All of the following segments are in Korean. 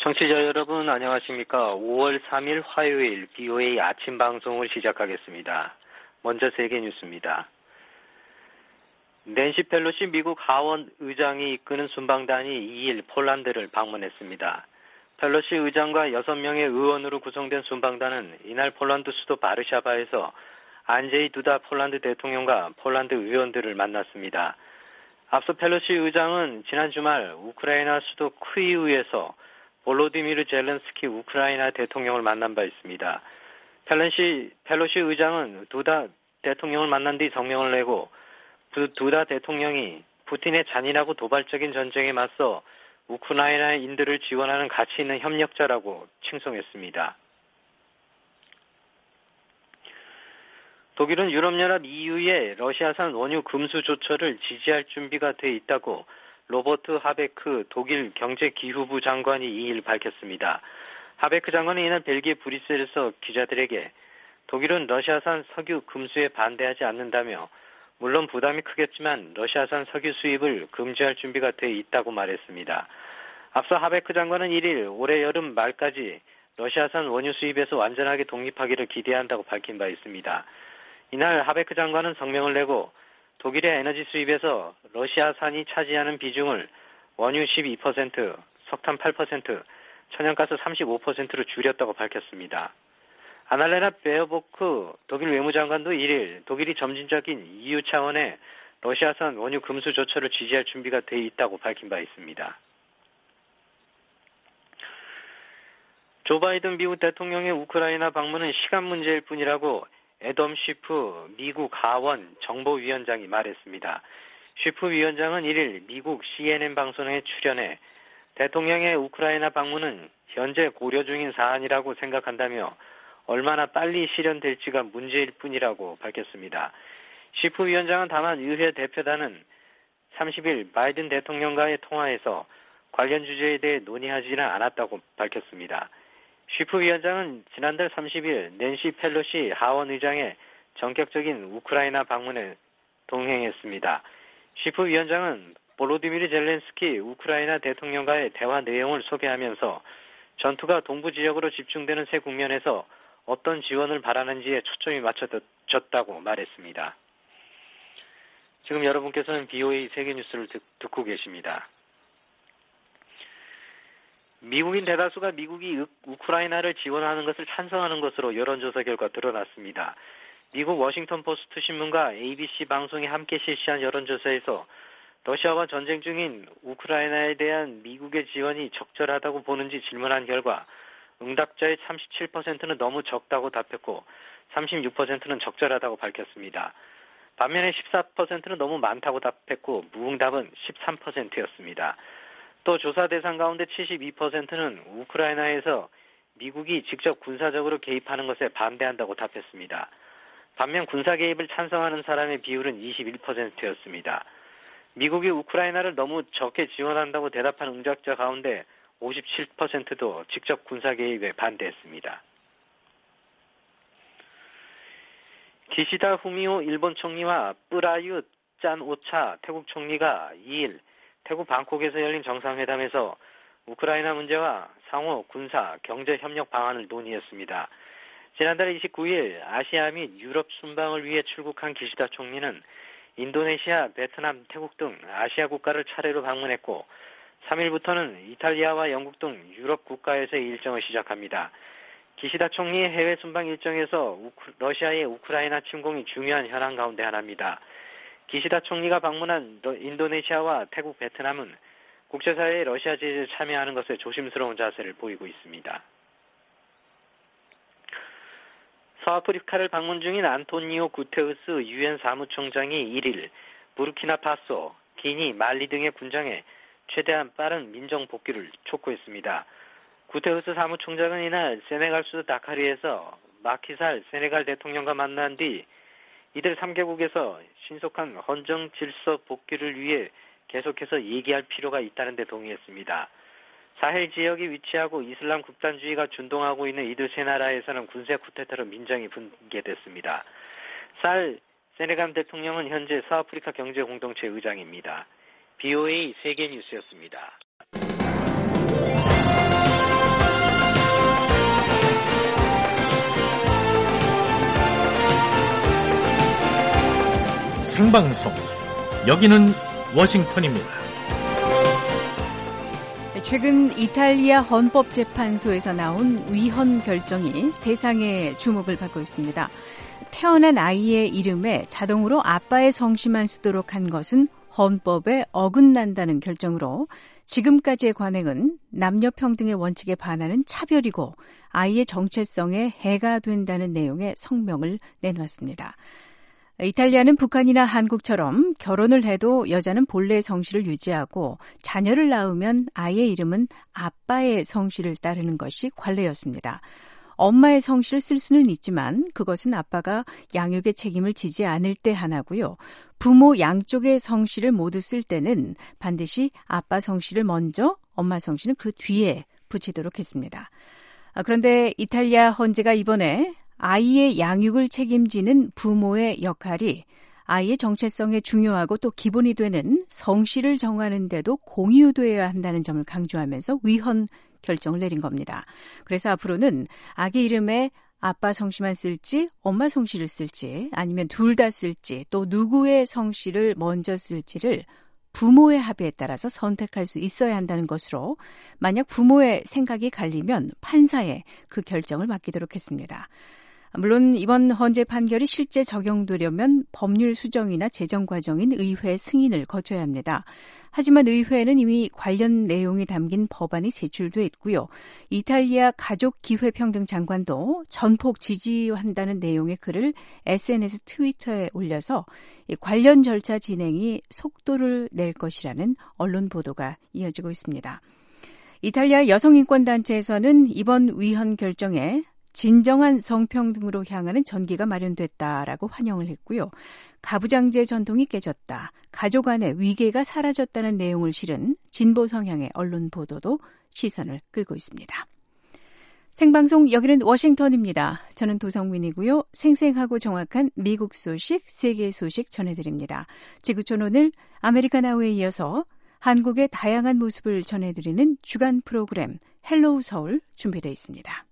청취자 여러분 안녕하십니까. 5월 3일 화요일 BOA 아침 방송을 시작하겠습니다. 먼저 세계 뉴스입니다. 낸시 펠로시 미국 하원 의장이 이끄는 순방단이 2일 폴란드를 방문했습니다. 펠로시 의장과 6명의 의원으로 구성된 순방단은 이날 폴란드 수도 바르샤바에서 안제이 두다 폴란드 대통령과 폴란드 의원들을 만났습니다. 앞서 펠로시 의장은 지난 주말 우크라이나 수도 키이우에서 볼로디미르 젤렌스키 우크라이나 대통령을 만난 바 있습니다. 펠로시 의장은 두다 대통령을 만난 뒤 성명을 내고 두다 대통령이 푸틴의 잔인하고 도발적인 전쟁에 맞서 우크라이나인들을 지원하는 가치 있는 협력자라고 칭송했습니다. 독일은 유럽연합 EU의 러시아산 원유 금수 조처를 지지할 준비가 돼 있다고 로버트 하베크 독일 경제기후부 장관이 2일 밝혔습니다. 하베크 장관은 이날 벨기에 브뤼셀에서 기자들에게 독일은 러시아산 석유 금수에 반대하지 않는다며 물론 부담이 크겠지만 러시아산 석유 수입을 금지할 준비가 돼 있다고 말했습니다. 앞서 하베크 장관은 1일 올해 여름 말까지 러시아산 원유 수입에서 완전하게 독립하기를 기대한다고 밝힌 바 있습니다. 이날 하베크 장관은 성명을 내고 독일의 에너지 수입에서 러시아산이 차지하는 비중을 원유 12%, 석탄 8%, 천연가스 35%로 줄였다고 밝혔습니다. 아날레나 베어보크 독일 외무장관도 1일 독일이 점진적인 EU 차원의 러시아산 원유 금수 조처를 지지할 준비가 돼 있다고 밝힌 바 있습니다. 조 바이든 미국 대통령의 우크라이나 방문은 시간 문제일 뿐이라고 애덤 쉬프 미국 하원 정보위원장이 말했습니다. 쉬프 위원장은 1일 미국 CNN 방송에 출연해 대통령의 우크라이나 방문은 현재 고려 중인 사안이라고 생각한다며 얼마나 빨리 실현될지가 문제일 뿐이라고 밝혔습니다. 쉬프 위원장은 다만 의회 대표단은 30일 바이든 대통령과의 통화에서 관련 주제에 대해 논의하지는 않았다고 밝혔습니다. 쉬프 위원장은 지난달 30일 낸시 펠로시 하원 의장의 전격적인 우크라이나 방문에 동행했습니다. 쉬프 위원장은 볼로디미르 젤렌스키 우크라이나 대통령과의 대화 내용을 소개하면서 전투가 동부 지역으로 집중되는 새 국면에서 어떤 지원을 바라는지에 초점이 맞춰졌다고 말했습니다. 지금 여러분께서는 BOA 세계뉴스를 듣고 계십니다. 미국인 대다수가 미국이 우크라이나를 지원하는 것을 찬성하는 것으로 여론조사 결과 드러났습니다. 미국 워싱턴 포스트 신문과 ABC 방송이 함께 실시한 여론조사에서 러시아와 전쟁 중인 우크라이나에 대한 미국의 지원이 적절하다고 보는지 질문한 결과 응답자의 37%는 너무 적다고 답했고 36%는 적절하다고 밝혔습니다. 반면에 14%는 너무 많다고 답했고 무응답은 13%였습니다. 또 조사 대상 가운데 72%는 우크라이나에서 미국이 직접 군사적으로 개입하는 것에 반대한다고 답했습니다. 반면 군사 개입을 찬성하는 사람의 비율은 21%였습니다. 미국이 우크라이나를 너무 적게 지원한다고 대답한 응답자 가운데 57%도 직접 군사 개입에 반대했습니다. 기시다 후미오 일본 총리와 뿌라유 짠 오차 태국 총리가 2일 태국 방콕에서 열린 정상회담에서 우크라이나 문제와 상호 군사 경제 협력 방안을 논의했습니다. 지난달 29일 아시아 및 유럽 순방을 위해 출국한 기시다 총리는 인도네시아, 베트남, 태국 등 아시아 국가를 차례로 방문했고 3일부터는 이탈리아와 영국 등 유럽 국가에서의 일정을 시작합니다. 기시다 총리의 해외 순방 일정에서 러시아의 우크라이나 침공이 중요한 현안 가운데 하나입니다. 기시다 총리가 방문한 인도네시아와 태국, 베트남은 국제사회의 러시아 제재에 참여하는 것에 조심스러운 자세를 보이고 있습니다. 서아프리카를 방문 중인 안토니오 구테우스 유엔 사무총장이 1일 부르키나파소, 기니, 말리 등의 군장에 최대한 빠른 민정 복귀를 촉구했습니다. 구테우스 사무총장은 이날 세네갈 수도 다카리에서 마키살 세네갈 대통령과 만난 뒤 이들 3개국에서 신속한 헌정 질서 복귀를 위해 계속해서 얘기할 필요가 있다는 데 동의했습니다. 사헬 지역이 위치하고 이슬람 극단주의가 준동하고 있는 이들 세 나라에서는 군세 쿠데타로 민정이 붕괴됐습니다. 살 세네갈 대통령은 현재 서아프리카 경제공동체 의장입니다. BOA 세계뉴스였습니다. 생방송. 여기는 워싱턴입니다. 최근 이탈리아 헌법재판소에서 나온 위헌 결정이 세상의 주목을 받고 있습니다. 태어난 아이의 이름에 자동으로 아빠의 성씨만 쓰도록 한 것은 헌법에 어긋난다는 결정으로 지금까지의 관행은 남녀 평등의 원칙에 반하는 차별이고 아이의 정체성에 해가 된다는 내용의 성명을 내놓았습니다. 이탈리아는 북한이나 한국처럼 결혼을 해도 여자는 본래의 성씨를 유지하고 자녀를 낳으면 아이의 이름은 아빠의 성씨를 따르는 것이 관례였습니다. 엄마의 성씨를 쓸 수는 있지만 그것은 아빠가 양육의 책임을 지지 않을 때 하나고요. 부모 양쪽의 성씨를 모두 쓸 때는 반드시 아빠 성씨를 먼저, 엄마 성씨는 그 뒤에 붙이도록 했습니다. 그런데 이탈리아 헌재가 이번에 아이의 양육을 책임지는 부모의 역할이 아이의 정체성에 중요하고 또 기본이 되는 성씨를 정하는 데도 공유되어야 한다는 점을 강조하면서 위헌 결정을 내린 겁니다. 그래서 앞으로는 아기 이름에 아빠 성씨만 쓸지 엄마 성씨를 쓸지 아니면 둘 다 쓸지 또 누구의 성씨를 먼저 쓸지를 부모의 합의에 따라서 선택할 수 있어야 한다는 것으로 만약 부모의 생각이 갈리면 판사에 그 결정을 맡기도록 했습니다. 물론 이번 헌재 판결이 실제 적용되려면 법률 수정이나 제정 과정인 의회 승인을 거쳐야 합니다. 하지만 의회에는 이미 관련 내용이 담긴 법안이 제출돼 있고요. 이탈리아 가족기회평등 장관도 전폭 지지한다는 내용의 글을 SNS 트위터에 올려서 관련 절차 진행이 속도를 낼 것이라는 언론 보도가 이어지고 있습니다. 이탈리아 여성인권단체에서는 이번 위헌 결정에 진정한 성평등으로 향하는 전기가 마련됐다라고 환영을 했고요. 가부장제 전통이 깨졌다. 가족 안의 위계가 사라졌다는 내용을 실은 진보 성향의 언론 보도도 시선을 끌고 있습니다. 생방송 여기는 워싱턴입니다. 저는 도성민이고요. 생생하고 정확한 미국 소식, 세계 소식 전해드립니다. 지구촌 오늘 아메리칸 아워에 이어서 한국의 다양한 모습을 전해드리는 주간 프로그램 헬로우 서울 준비되어 있습니다.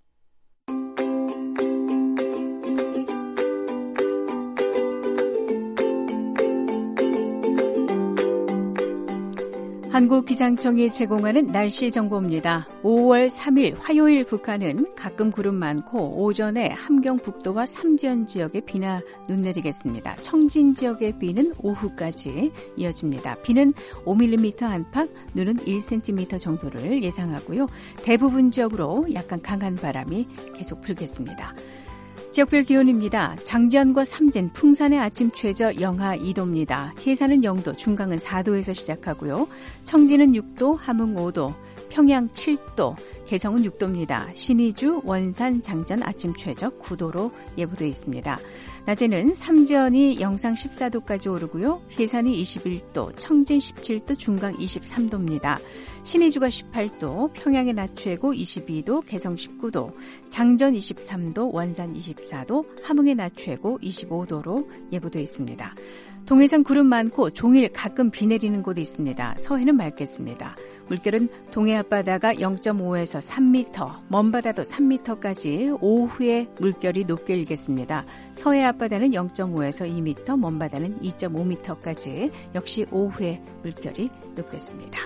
한국기상청이 제공하는 날씨 정보입니다. 5월 3일 화요일 북한은 가끔 구름 많고 오전에 함경북도와 삼지연 지역에 비나 눈 내리겠습니다. 청진 지역의 비는 오후까지 이어집니다. 비는 5mm 안팎, 눈은 1cm 정도를 예상하고요. 대부분 지역으로 약간 강한 바람이 계속 불겠습니다. 지역별 기온입니다. 장지연과 삼진, 풍산의 아침 최저 영하 2도입니다. 해산은 0도, 중강은 4도에서 시작하고요. 청진은 6도, 함흥 5도, 평양 7도, 개성은 6도입니다. 신의주, 원산, 장전 아침 최저 9도로 예보되어 있습니다. 낮에는 삼지연이 영상 14도까지 오르고요. 해산이 21도, 청진 17도, 중강 23도입니다. 신의주가 18도, 평양의 낮 최고 22도, 개성 19도, 장전 23도, 원산 24도, 함흥의 낮 최고 25도로 예보되어 있습니다. 동해상 구름 많고 종일 가끔 비 내리는 곳이 있습니다. 서해는 맑겠습니다. 물결은 동해 앞바다가 0.5에서 3m, 먼바다도 3m까지 오후에 물결이 높게 일겠습니다. 서해 앞바다는 0.5에서 2m, 먼바다는 2.5m까지 역시 오후에 물결이 높겠습니다.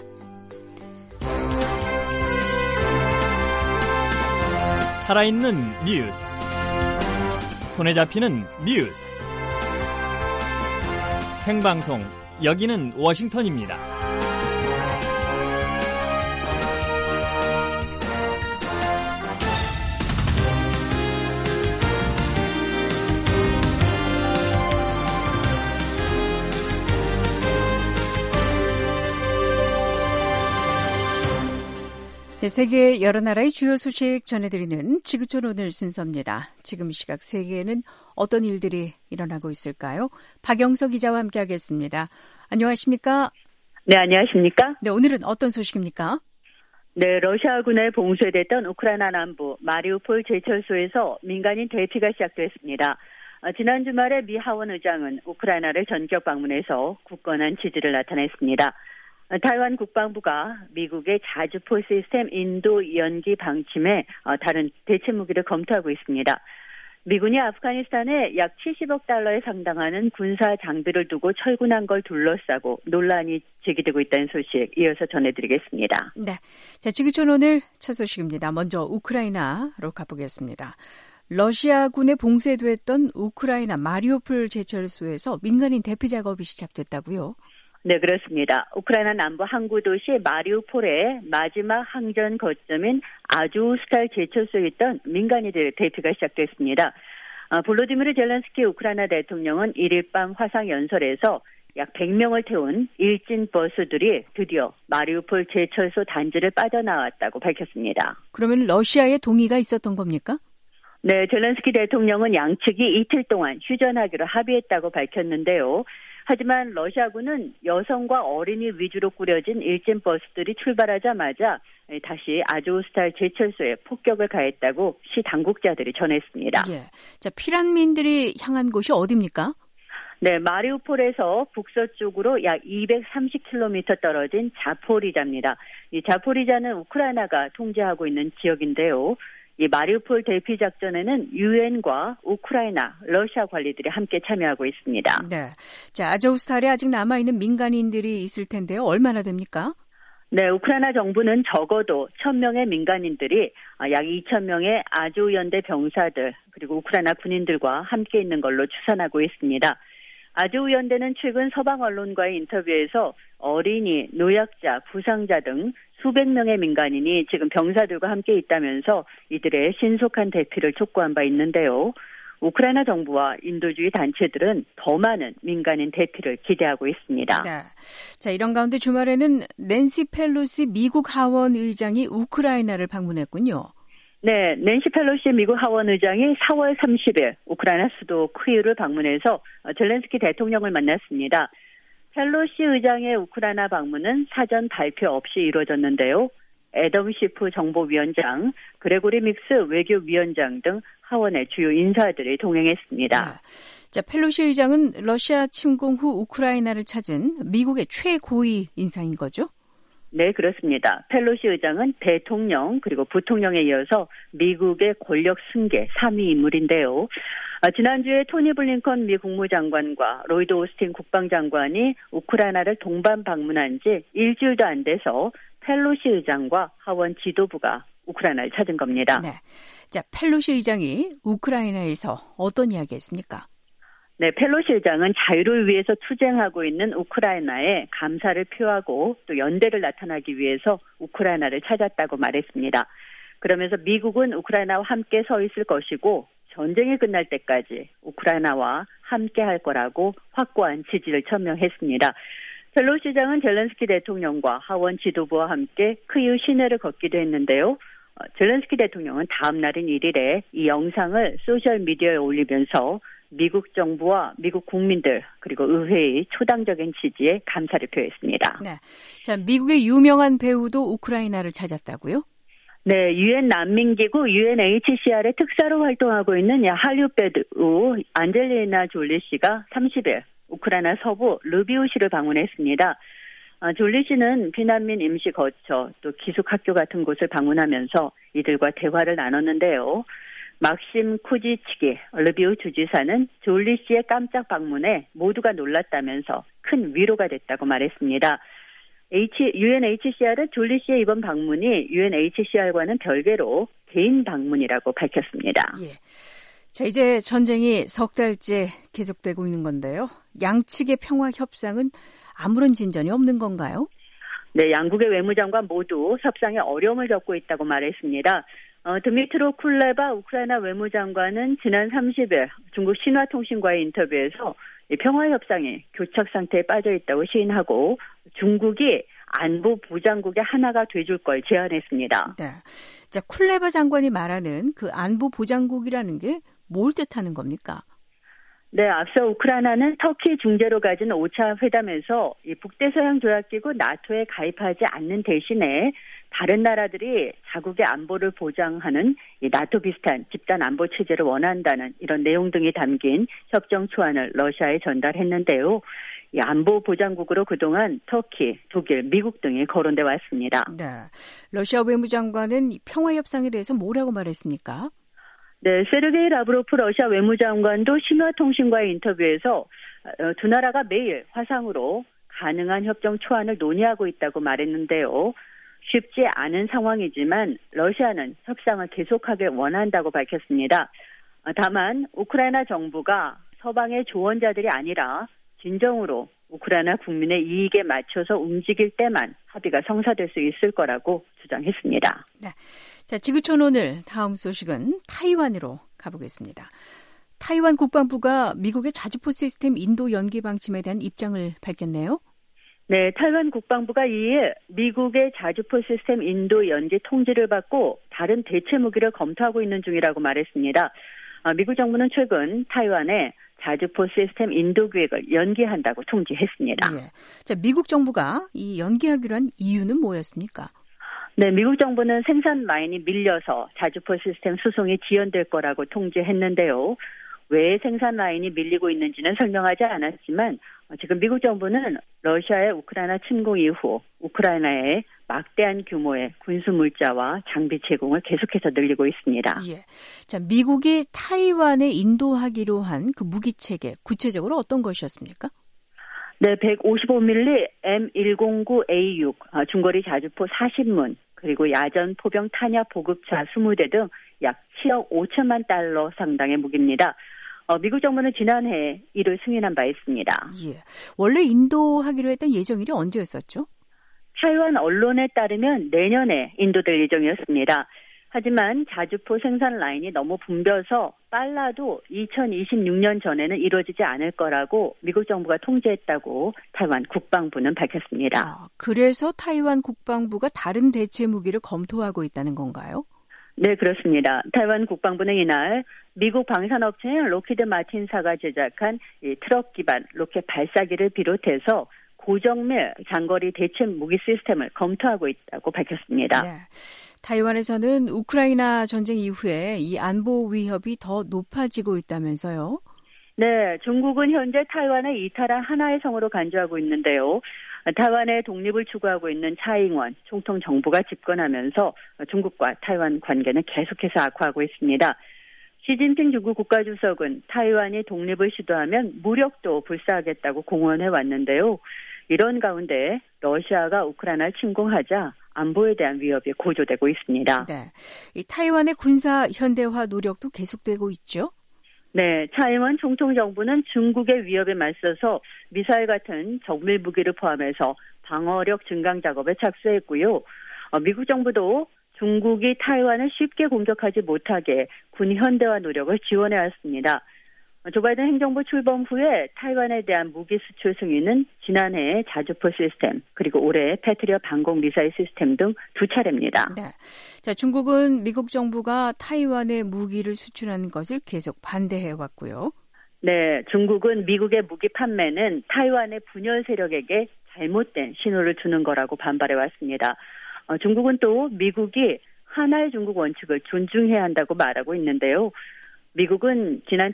살아있는 뉴스, 손에 잡히는 뉴스, 생방송 여기는 워싱턴입니다. 세계 여러 나라의 주요 소식 전해드리는 지구촌 오늘 순서입니다. 지금 이 시각 세계에는 어떤 일들이 일어나고 있을까요? 박영석 기자와 함께하겠습니다. 안녕하십니까? 네, 안녕하십니까? 네, 오늘은 어떤 소식입니까? 네, 러시아군에 봉쇄됐던 우크라이나 남부 마리우폴 제철소에서 민간인 대피가 시작됐습니다. 지난 주말에 미 하원 의장은 우크라이나를 전격 방문해서 굳건한 지지를 나타냈습니다. 타이완 국방부가 미국의 자주포 시스템 인도 연기 방침에 다른 대체 무기를 검토하고 있습니다. 미군이 아프가니스탄에 약 70억 달러에 상당하는 군사 장비를 두고 철군한 걸 둘러싸고 논란이 제기되고 있다는 소식 이어서 전해드리겠습니다. 네, 자, 지구촌 오늘 첫 소식입니다. 먼저 우크라이나로 가보겠습니다. 러시아군에 봉쇄됐던 우크라이나 마리우폴 제철소에서 민간인 대피 작업이 시작됐다고요? 네, 그렇습니다. 우크라이나 남부 항구 도시 마리우폴의 마지막 항전 거점인 아조우스탈 제철소에 있던 민간인들 대피가 시작됐습니다. 볼로디미르 젤렌스키 우크라이나 대통령은 1일 밤 화상 연설에서 약 100명을 태운 일진 버스들이 드디어 마리우폴 제철소 단지를 빠져나왔다고 밝혔습니다. 그러면 러시아의 동의가 있었던 겁니까? 네, 젤렌스키 대통령은 양측이 이틀 동안 휴전하기로 합의했다고 밝혔는데요. 하지만 러시아군은 여성과 어린이 위주로 꾸려진 일진 버스들이 출발하자마자 다시 아조우스탈 제철소에 폭격을 가했다고 시 당국자들이 전했습니다. 예. 자, 피난민들이 향한 곳이 어디입니까? 네, 마리우폴에서 북서쪽으로 약 230km 떨어진 자포리자입니다. 이 자포리자는 우크라이나가 통제하고 있는 지역인데요. 이 마리우폴 대피 작전에는 유엔과 우크라이나, 러시아 관리들이 함께 참여하고 있습니다. 네, 자, 아조우스탈에 아직 남아있는 민간인들이 있을 텐데요. 얼마나 됩니까? 네, 우크라이나 정부는 적어도 1,000명의 민간인들이 약 2,000명의 아조연대 병사들 그리고 우크라이나 군인들과 함께 있는 걸로 추산하고 있습니다. 아조연대는 최근 서방 언론과의 인터뷰에서 어린이, 노약자, 부상자 등 수백 명의 민간인이 지금 병사들과 함께 있다면서 이들의 신속한 대피를 촉구한 바 있는데요. 우크라이나 정부와 인도주의 단체들은 더 많은 민간인 대피를 기대하고 있습니다. 네. 자, 이런 가운데 주말에는 낸시 펠로시 미국 하원 의장이 우크라이나를 방문했군요. 네, 낸시 펠로시 미국 하원 의장이 4월 30일 우크라이나 수도 키이우를 방문해서 젤렌스키 대통령을 만났습니다. 펠로시 의장의 우크라이나 방문은 사전 발표 없이 이루어졌는데요. 애덤 시프 정보위원장, 그레고리 믹스 외교위원장 등 하원의 주요 인사들이 동행했습니다. 네. 자, 펠로시 의장은 러시아 침공 후 우크라이나를 찾은 미국의 최고위 인사인 거죠? 네, 그렇습니다. 펠로시 의장은 대통령 그리고 부통령에 이어서 미국의 권력 승계 3위 인물인데요. 지난주에 토니 블링컨 미 국무장관과 로이드 오스틴 국방장관이 우크라이나를 동반 방문한 지 일주일도 안 돼서 펠로시 의장과 하원 지도부가 우크라이나를 찾은 겁니다. 네. 자, 펠로시 의장이 우크라이나에서 어떤 이야기했습니까? 네, 펠로시 의장은 자유를 위해서 투쟁하고 있는 우크라이나에 감사를 표하고 또 연대를 나타나기 위해서 우크라이나를 찾았다고 말했습니다. 그러면서 미국은 우크라이나와 함께 서 있을 것이고 전쟁이 끝날 때까지 우크라이나와 함께 할 거라고 확고한 지지를 천명했습니다. 펠로시 의장은 젤렌스키 대통령과 하원 지도부와 함께 키이우 시내를 걷기도 했는데요. 젤렌스키 대통령은 다음 날인 1일에 이 영상을 소셜미디어에 올리면서 미국 정부와 미국 국민들 그리고 의회의 초당적인 지지에 감사를 표했습니다. 네, 자, 미국의 유명한 배우도 우크라이나를 찾았다고요? 네, 유엔 난민기구 UNHCR의 특사로 활동하고 있는 할리우드 배우 안젤리나 졸리 씨가 30일 우크라이나 서부 르비우시를 방문했습니다. 졸리 씨는 피난민 임시 거처 또 기숙학교 같은 곳을 방문하면서 이들과 대화를 나눴는데요. 막심 쿠지치기 르비우 주지사는 졸리 씨의 깜짝 방문에 모두가 놀랐다면서 큰 위로가 됐다고 말했습니다. UNHCR은 졸리 씨의 이번 방문이 UNHCR과는 별개로 개인 방문이라고 밝혔습니다. 예. 자, 이제 전쟁이 석 달째 계속되고 있는 건데요. 양측의 평화 협상은 아무런 진전이 없는 건가요? 네, 양국의 외무장관 모두 협상에 어려움을 겪고 있다고 말했습니다. 드미트로 쿨레바 우크라이나 외무장관은 지난 30일 중국 신화통신과의 인터뷰에서 평화 협상이 교착 상태에 빠져 있다고 시인하고 중국이 안보 보장국의 하나가 돼줄 걸 제안했습니다. 네. 자, 쿨레바 장관이 말하는 그 안보 보장국이라는 게 뭘 뜻하는 겁니까? 네, 앞서 우크라이나는 터키 중재로 가진 5차 회담에서 이 북대서양 조약기구 나토에 가입하지 않는 대신에 다른 나라들이 자국의 안보를 보장하는 이 나토 비슷한 집단 안보 체제를 원한다는 이런 내용 등이 담긴 협정 초안을 러시아에 전달했는데요. 이 안보 보장국으로 그동안 터키, 독일, 미국 등이 거론돼 왔습니다. 네, 러시아 외무장관은 평화 협상에 대해서 뭐라고 말했습니까? 네, 세르게이 라브로프 러시아 외무장관도 신화통신과의 인터뷰에서 두 나라가 매일 화상으로 가능한 협정 초안을 논의하고 있다고 말했는데요. 쉽지 않은 상황이지만 러시아는 협상을 계속하길 원한다고 밝혔습니다. 다만 우크라이나 정부가 서방의 조언자들이 아니라 진정으로 우크라이나 국민의 이익에 맞춰서 움직일 때만 합의가 성사될 수 있을 거라고 주장했습니다. 네. 자, 지구촌 오늘 다음 소식은 타이완으로 가보겠습니다. 타이완 국방부가 미국의 자주포 시스템 인도 연기 방침에 대한 입장을 밝혔네요. 네, 타이완 국방부가 이에 미국의 자주포 시스템 인도 연기 통지를 받고 다른 대체 무기를 검토하고 있는 중이라고 말했습니다. 미국 정부는 최근 타이완에 자주포 시스템 인도 계획을 연기한다고 통지했습니다. 예. 자, 미국 정부가 이 연기하기로 한 이유는 뭐였습니까? 네, 미국 정부는 생산 라인이 밀려서 자주포 시스템 수송이 지연될 거라고 통지했는데요. 왜 생산 라인이 밀리고 있는지는 설명하지 않았지만 지금 미국 정부는 러시아의 우크라이나 침공 이후 우크라이나에 막대한 규모의 군수 물자와 장비 제공을 계속해서 늘리고 있습니다. 예. 자, 미국이 타이완에 인도하기로 한 그 무기 체계 구체적으로 어떤 것이었습니까? 네, 155mm M109A6 중거리 자주포 40문 그리고 야전 포병 탄약 보급차 20대 등 약 7억 5천만 달러 상당의 무기입니다. 미국 정부는 지난해 이를 승인한 바 있습니다. 예. 원래 인도하기로 했던 예정일이 언제였었죠? 타이완 언론에 따르면 내년에 인도될 예정이었습니다. 하지만 자주포 생산 라인이 너무 붐벼서 빨라도 2026년 전에는 이루어지지 않을 거라고 미국 정부가 통지했다고 타이완 국방부는 밝혔습니다. 그래서 타이완 국방부가 다른 대체 무기를 검토하고 있다는 건가요? 네, 그렇습니다. 타이완 국방부는 이날 미국 방산업체인 로키드 마틴사가 제작한 이 트럭 기반 로켓 발사기를 비롯해서 고정 및 장거리 대체 무기 시스템을 검토하고 있다고 밝혔습니다. 네. 타이완에서는 우크라이나 전쟁 이후에 이 안보 위협이 더 높아지고 있다면서요? 네, 중국은 현재 타이완을 이탈한 하나의 성으로 간주하고 있는데요. 타이완의 독립을 추구하고 있는 차잉원 총통 정부가 집권하면서 중국과 타이완 관계는 계속해서 악화하고 있습니다. 시진핑 중국 국가주석은 타이완이 독립을 시도하면 무력도 불사하겠다고 공언해 왔는데요. 이런 가운데 러시아가 우크라이나를 침공하자 안보에 대한 위협이 고조되고 있습니다. 네, 이 타이완의 군사 현대화 노력도 계속되고 있죠? 네, 차잉원 총통 정부는 중국의 위협에 맞서서 미사일 같은 정밀 무기를 포함해서 방어력 증강 작업에 착수했고요. 미국 정부도 중국이 타이완을 쉽게 공격하지 못하게 군 현대화 노력을 지원해 왔습니다. 조 바이든 행정부 출범 후에 타이완에 대한 무기 수출 승인은 지난해 자주포 시스템 그리고 올해 패트리엇 방공 미사일 시스템 등 두 차례입니다. 네. 자, 중국은 미국 정부가 타이완에 무기를 수출하는 것을 계속 반대해 왔고요. 네, 중국은 미국의 무기 판매는 타이완의 분열 세력에게 잘못된 신호를 주는 거라고 반발해 왔습니다. 중국은 또 미국이 하나의 중국 원칙을 존중해야 한다고 말하고 있는데요. 미국은 지난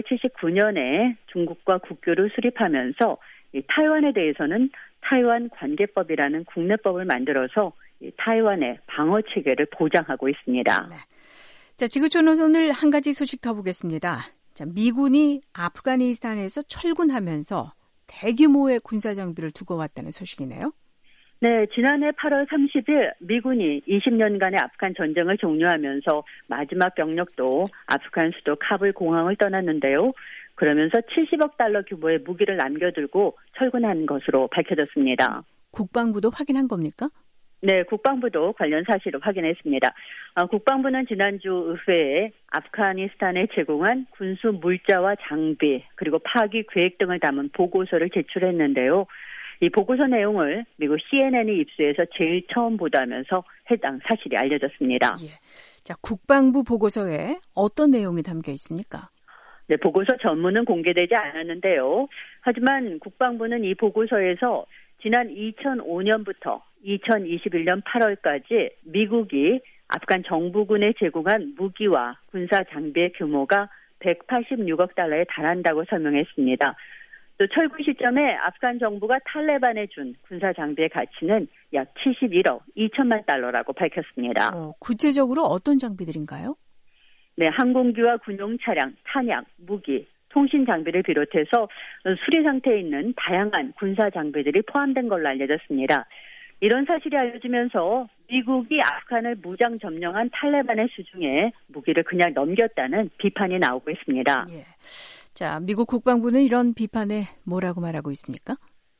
1979년에 중국과 국교를 수립하면서 이 타이완에 대해서는 타이완 관계법이라는 국내법을 만들어서 이 타이완의 방어 체계를 보장하고 있습니다. 네. 자, 지구촌은 오늘 한 가지 소식 더 보겠습니다. 자, 미군이 아프가니스탄에서 철군하면서 대규모의 군사 장비를 두고 왔다는 소식이네요. 네, 지난해 8월 30일 미군이 20년간의 아프간 전쟁을 종료하면서 마지막 병력도 아프간 수도 카불 공항을 떠났는데요. 그러면서 70억 달러 규모의 무기를 남겨두고 철군한 것으로 밝혀졌습니다. 국방부도 확인한 겁니까? 네, 국방부도 관련 사실을 확인했습니다. 국방부는 지난주 의회에 아프가니스탄에 제공한 군수 물자와 장비 그리고 파기 계획 등을 담은 보고서를 제출했는데요. 이 보고서 내용을 미국 CNN이 입수해서 제일 처음 보도하면서 해당 사실이 알려졌습니다. 예. 자, 국방부 보고서에 어떤 내용이 담겨 있습니까? 네, 보고서 전문은 공개되지 않았는데요. 하지만 국방부는 이 보고서에서 지난 2005년부터 2021년 8월까지 미국이 아프간 정부군에 제공한 무기와 군사 장비의 규모가 186억 달러에 달한다고 설명했습니다. 또 철군 시점에 아프간 정부가 탈레반에 준 군사 장비의 가치는 약 71억 2천만 달러라고 밝혔습니다. 구체적으로 어떤 장비들인가요? 네, 항공기와 군용 차량, 탄약, 무기, 통신 장비를 비롯해서 수리 상태에 있는 다양한 군사 장비들이 포함된 걸로 알려졌습니다. 이런 사실이 알려지면서 미국이 아프간을 무장 점령한 탈레반의 수중에 무기를 그냥 넘겼다는 비판이 나오고 있습니다. 예. 자, 미국 국방부는 이런 비판에 뭐라고 말하고 있습니까?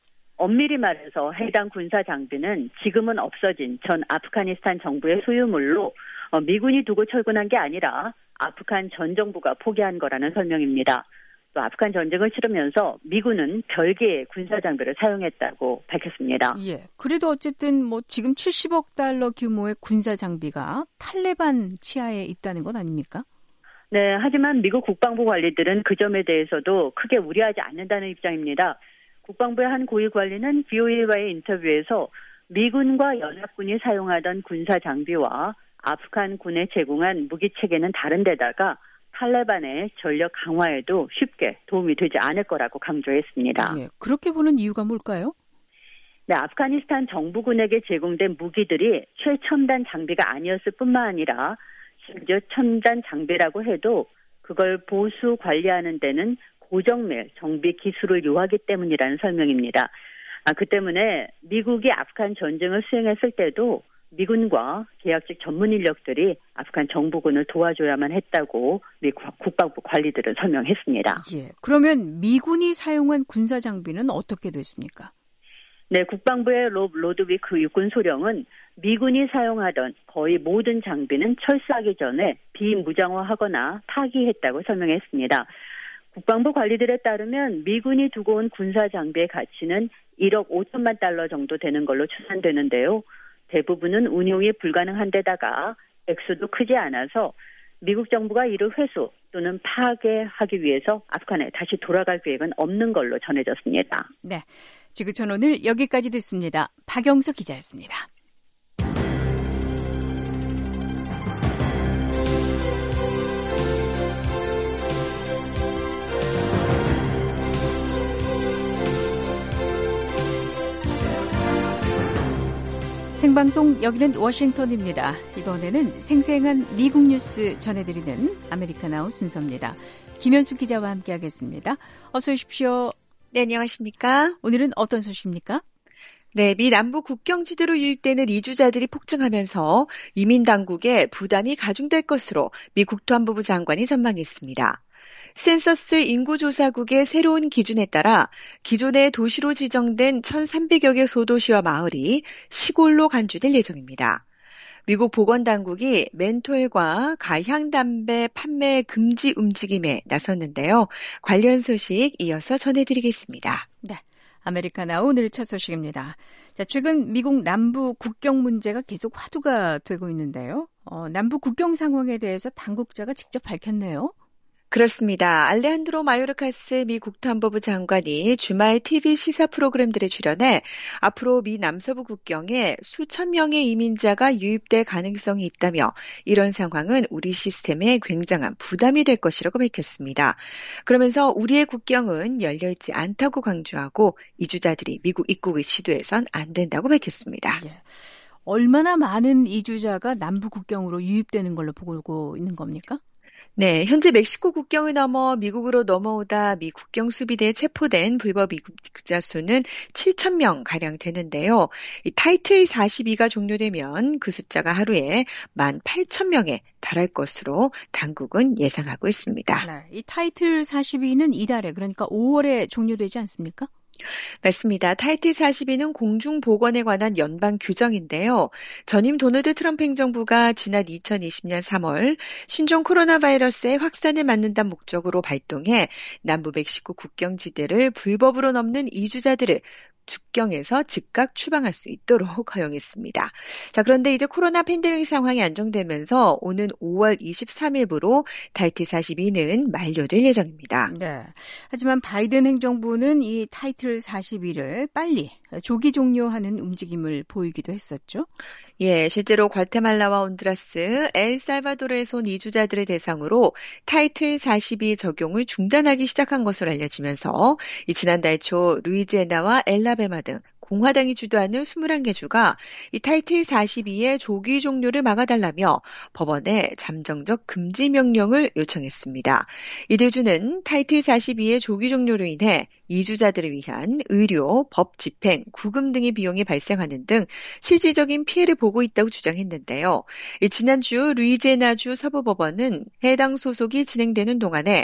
엄밀히 말해서 해당 군사 장비는 지금은 없어진 전 아프가니스탄 정부의 소유물로 미군이 두고 철군한 게 아니라 아프간 전 정부가 포기한 거라는 설명입니다. 또 아프간 전쟁을 치르면서 미군은 별개의 군사 장비를 사용했다고 밝혔습니다. 예. 그래도 어쨌든 뭐 지금 70억 달러 규모의 군사 장비가 탈레반 치하에 있다는 건 아닙니까? 네, 하지만 미국 국방부 관리들은 그 점에 대해서도 크게 우려하지 않는다는 입장입니다. 국방부의 한 고위 관리는 VOA와의 인터뷰에서 미군과 연합군이 사용하던 군사 장비와 아프간 군에 제공한 무기 체계는 다른 데다가 탈레반의 전력 강화에도 쉽게 도움이 되지 않을 거라고 강조했습니다. 예, 그렇게 보는 이유가 뭘까요? 네, 아프가니스탄 정부군에게 제공된 무기들이 최첨단 장비가 아니었을 뿐만 아니라 심지어 첨단 장비라고 해도 그걸 보수 관리하는 데는 고정밀 정비 기술을 요하기 때문이라는 설명입니다. 그 때문에 미국이 아프간 전쟁을 수행했을 때도 미군과 계약직 전문 인력들이 아프간 정부군을 도와줘야만 했다고 미국 국방부 관리들은 설명했습니다. 예, 그러면 미군이 사용한 군사 장비는 어떻게 됐습니까? 네, 국방부의 로드위크 육군 소령은 미군이 사용하던 거의 모든 장비는 철수하기 전에 비무장화하거나 파기했다고 설명했습니다. 국방부 관리들에 따르면 미군이 두고 온 군사 장비의 가치는 1억 5천만 달러 정도 되는 걸로 추산되는데요. 대부분은 운용이 불가능한 데다가 액수도 크지 않아서 미국 정부가 이를 회수 또는 파괴하기 위해서 아프간에 다시 돌아갈 계획은 없는 걸로 전해졌습니다. 네, 지구촌 오늘 여기까지 듣습니다. 박영석 기자였습니다. 생방송 여기는 워싱턴입니다. 이번에는 생생한 미국 뉴스 전해드리는 아메리카나우 순서입니다. 김현수 기자와 함께하겠습니다. 어서 오십시오. 네, 안녕하십니까? 오늘은 어떤 소식입니까? 네, 미 남부 국경지대로 유입되는 이주자들이 폭증하면서 이민당국에 부담이 가중될 것으로 미 국토안보부 장관이 전망했습니다. 센서스 인구조사국의 새로운 기준에 따라 기존의 도시로 지정된 1,300여 개 소도시와 마을이 시골로 간주될 예정입니다. 미국 보건당국이 멘톨과 가향담배 판매 금지 움직임에 나섰는데요. 관련 소식 이어서 전해드리겠습니다. 네, 아메리카나우 오늘 첫 소식입니다. 자, 최근 미국 남부 국경 문제가 계속 화두가 되고 있는데요. 남부 국경 상황에 대해서 당국자가 직접 밝혔네요. 그렇습니다. 알레한드로 마요르카스 미 국토안보부 장관이 주말 TV 시사 프로그램들에 출연해 앞으로 미 남서부 국경에 수천 명의 이민자가 유입될 가능성이 있다며 이런 상황은 우리 시스템에 굉장한 부담이 될 것이라고 밝혔습니다. 그러면서 우리의 국경은 열려있지 않다고 강조하고 이주자들이 미국 입국을 시도해선 안 된다고 밝혔습니다. 예. 얼마나 많은 이주자가 남부 국경으로 유입되는 걸로 보고 있는 겁니까? 네, 현재 멕시코 국경을 넘어 미국으로 넘어오다 미 국경 수비대에 체포된 불법 이국자 수는 7,000명 가량 되는데요. 이 타이틀 42가 종료되면 그 숫자가 하루에 18,000명에 달할 것으로 당국은 예상하고 있습니다. 네, 이 타이틀 42는 이달에 그러니까 5월에 종료되지 않습니까? 맞습니다. 타이틀 42는 공중보건에 관한 연방 규정인데요. 전임 도널드 트럼프 행정부가 지난 2020년 3월 신종 코로나 바이러스의 확산을 막는다는 목적으로 발동해 남부 멕시코 국경지대를 불법으로 넘는 이주자들을 국경에서 즉각 추방할 수 있도록 허용했습니다. 자, 그런데 이제 코로나 팬데믹 상황이 안정되면서 오는 5월 23일부로 타이틀 42는 만료될 예정입니다. 네. 하지만 바이든 행정부는 이 타이틀 42를 빨리 조기 종료하는 움직임을 보이기도 했었죠. 예, 실제로 과테말라와 온두라스, 엘살바도르에서 온 이주자들을 대상으로 타이틀 42 적용을 중단하기 시작한 것으로 알려지면서 지난달 초 루이지애나와 엘라베마 등 공화당이 주도하는 21개 주가 이 타이틀 42의 조기 종료를 막아달라며 법원에 잠정적 금지 명령을 요청했습니다. 이들 주는 타이틀 42의 조기 종료로 인해 이주자들을 위한 의료, 법 집행, 구금 등의 비용이 발생하는 등 실질적인 피해를 보고 있다고 주장했는데요. 지난주 루이지애나주 서부법원은 해당 소속이 진행되는 동안에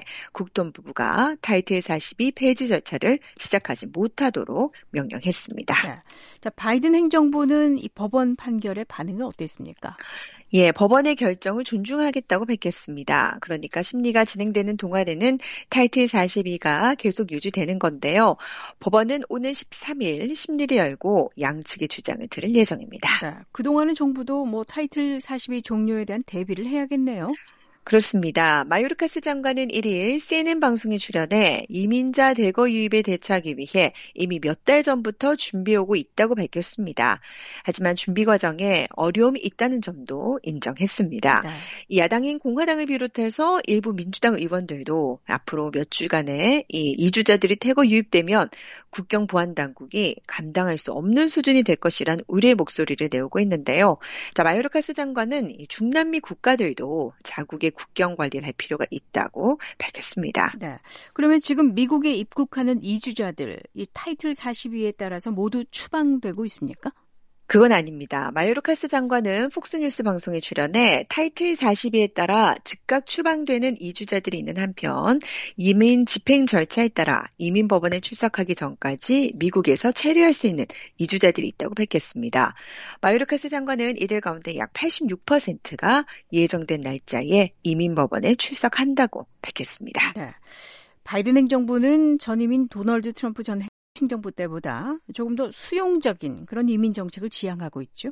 국토부가 타이틀 42 폐지 절차를 시작하지 못하도록 명령했습니다. 자, 바이든 행정부는 이 법원 판결의 반응은 어땠습니까? 예, 법원의 결정을 존중하겠다고 밝혔습니다. 그러니까 심리가 진행되는 동안에는 타이틀 42가 계속 유지되는 건데요. 법원은 오는 13일 심리를 열고 양측의 주장을 들을 예정입니다. 자, 그동안은 정부도 타이틀 42 종료에 대한 대비를 해야겠네요. 그렇습니다. 마요르카스 장관은 1일 CNN 방송에 출연해 이민자 대거 유입에 대처하기 위해 이미 몇 달 전부터 준비해오고 있다고 밝혔습니다. 하지만 준비 과정에 어려움이 있다는 점도 인정했습니다. 이 야당인 공화당을 비롯해서 일부 민주당 의원들도 앞으로 몇 주간에 이 이주자들이 대거 유입되면 국경 보안 당국이 감당할 수 없는 수준이 될 것이란 우려의 목소리를 내오고 있는데요. 자, 마요르카스 장관은 이 중남미 국가들도 자국의 국경 관리를 할 필요가 있다고 밝혔습니다. 네. 그러면 지금 미국에 입국하는 이주자들, 이 타이틀 42에 따라서 모두 추방되고 있습니까? 그건 아닙니다. 마요르카스 장관은 폭스뉴스 방송에 출연해 타이틀 42에 따라 즉각 추방되는 이주자들이 있는 한편 이민 집행 절차에 따라 이민법원에 출석하기 전까지 미국에서 체류할 수 있는 이주자들이 있다고 밝혔습니다. 마요르카스 장관은 이들 가운데 약 86%가 예정된 날짜에 이민법원에 출석한다고 밝혔습니다. 네. 바이든 행정부는 전임인 도널드 트럼프 전 행정부 때보다 조금 더 수용적인 그런 이민 정책을 지향하고 있죠.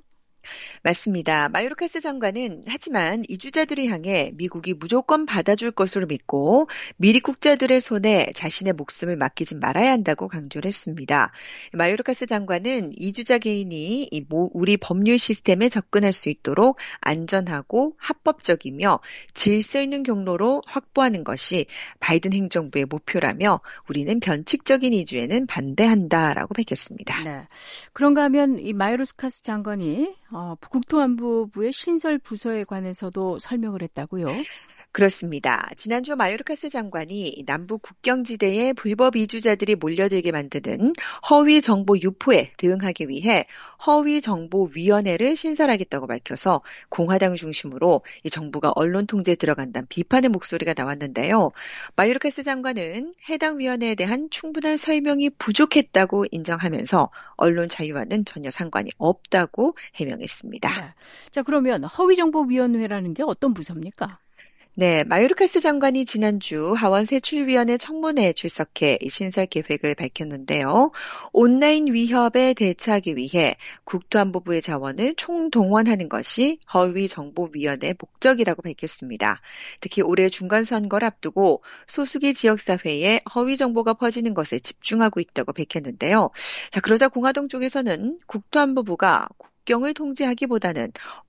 맞습니다. 마요르카스 장관은 하지만 이주자들을 향해 미국이 무조건 받아줄 것으로 믿고 미입국자들의 손에 자신의 목숨을 맡기지 말아야 한다고 강조를 했습니다. 마요르카스 장관은 이주자 개인이 우리 법률 시스템에 접근할 수 있도록 안전하고 합법적이며 질서 있는 경로로 확보하는 것이 바이든 행정부의 목표라며 우리는 변칙적인 이주에는 반대한다라고 밝혔습니다. 네. 그런가 하면 이 마요르카스 장관이 국토안보부의 신설 부서에 관해서도 설명을 했다고요? 그렇습니다. 지난주 마요르카스 장관이 남북 국경지대에 불법 이주자들이 몰려들게 만드는 허위 정보 유포에 대응하기 위해 허위 정보위원회를 신설하겠다고 밝혀서 공화당을 중심으로 이 정부가 언론 통제에 들어간다는 비판의 목소리가 나왔는데요. 마요르카스 장관은 해당 위원회에 대한 충분한 설명이 부족했다고 인정하면서 언론 자유와는 전혀 상관이 없다고 해명했습니다. 네. 자, 그러면 허위정보위원회라는 게 어떤 부서입니까? 네, 마요르카스 장관이 지난주 하원세출위원회 청문회에 출석해 신설 계획을 밝혔는데요. 온라인 위협에 대처하기 위해 국토안보부의 자원을 총동원하는 것이 허위정보위원회의 목적이라고 밝혔습니다. 특히 올해 중간선거를 앞두고 소수기 지역사회에 허위정보가 퍼지는 것에 집중하고 있다고 밝혔는데요. 자, 그러자 공화당 쪽에서는 국토안보부가 국경을 통제하기보다는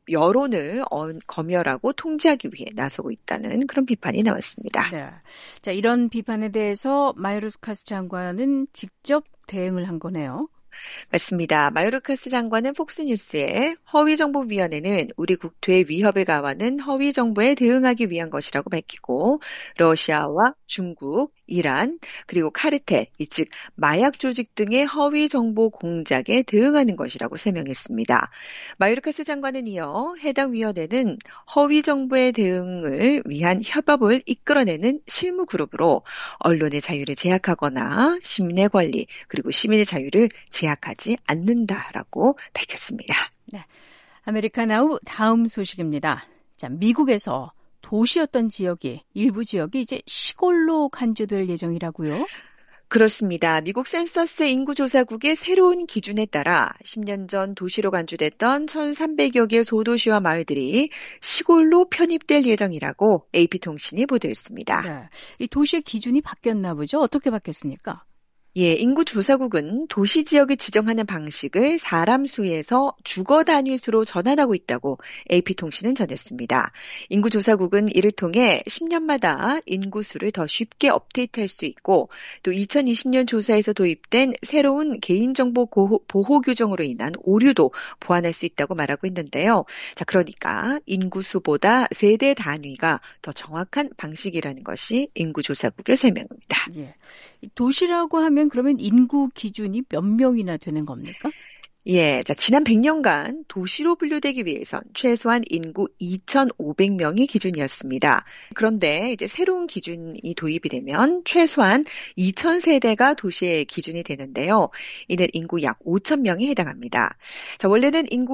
여론을 검열하고 통제하기 위해 나서고 있다는 그런 비판이 나왔습니다. 네. 자, 이런 비판에 대해서 마요르카스 장관은 직접 대응을 한 거네요. 맞습니다. 마요르카스 장관은 폭스뉴스에 허위정보위원회는 우리 국토의 위협을 가하는 허위정보에 대응하기 위한 것이라고 밝히고 러시아와 중국, 이란, 그리고 카르텔, 즉 마약 조직 등의 허위정보 공작에 대응하는 것이라고 설명했습니다. 마요르카스 장관은 이어 해당 위원회는 허위정보에 대응을 위한 협업을 이끌어내는 실무그룹으로 언론의 자유를 제약하거나 시민의 권리 그리고 시민의 자유를 제약하지 않는다라고 밝혔습니다. 네, 아메리카나우 다음 소식입니다. 자, 미국에서 도시였던 지역이 일부 지역이 이제 시골로 간주될 예정이라고요? 그렇습니다. 미국 센서스 인구조사국의 새로운 기준에 따라 10년 전 도시로 간주됐던 1,300여 개 소도시와 마을들이 시골로 편입될 예정이라고 AP통신이 보도했습니다. 네, 이 도시의 기준이 바뀌었나 보죠? 어떻게 바뀌었습니까? 예, 인구조사국은 도시 지역을 지정하는 방식을 사람 수에서 주거 단위 수로 전환하고 있다고 AP통신은 전했습니다. 인구조사국은 이를 통해 10년마다 인구수를 더 쉽게 업데이트할 수 있고 또 2020년 조사에서 도입된 새로운 개인정보 보호 규정으로 인한 오류도 보완할 수 있다고 말하고 있는데요. 자, 그러니까 인구수보다 세대 단위가 더 정확한 방식이라는 것이 인구조사국의 설명입니다. 예. 도시라고 하면 그러면 인구 기준이 몇 명이나 되는 겁니까? 예, 자, 지난 100년간 도시로 분류되기 위해선 최소한 인구 2,500명이 기준이었습니다. 그런데 이제 새로운 기준이 도입이 되면 최소한 2,000세대가 도시의 기준이 되는데요. 이는 인구 약 5,000명에 해당합니다. 자, 원래는 인구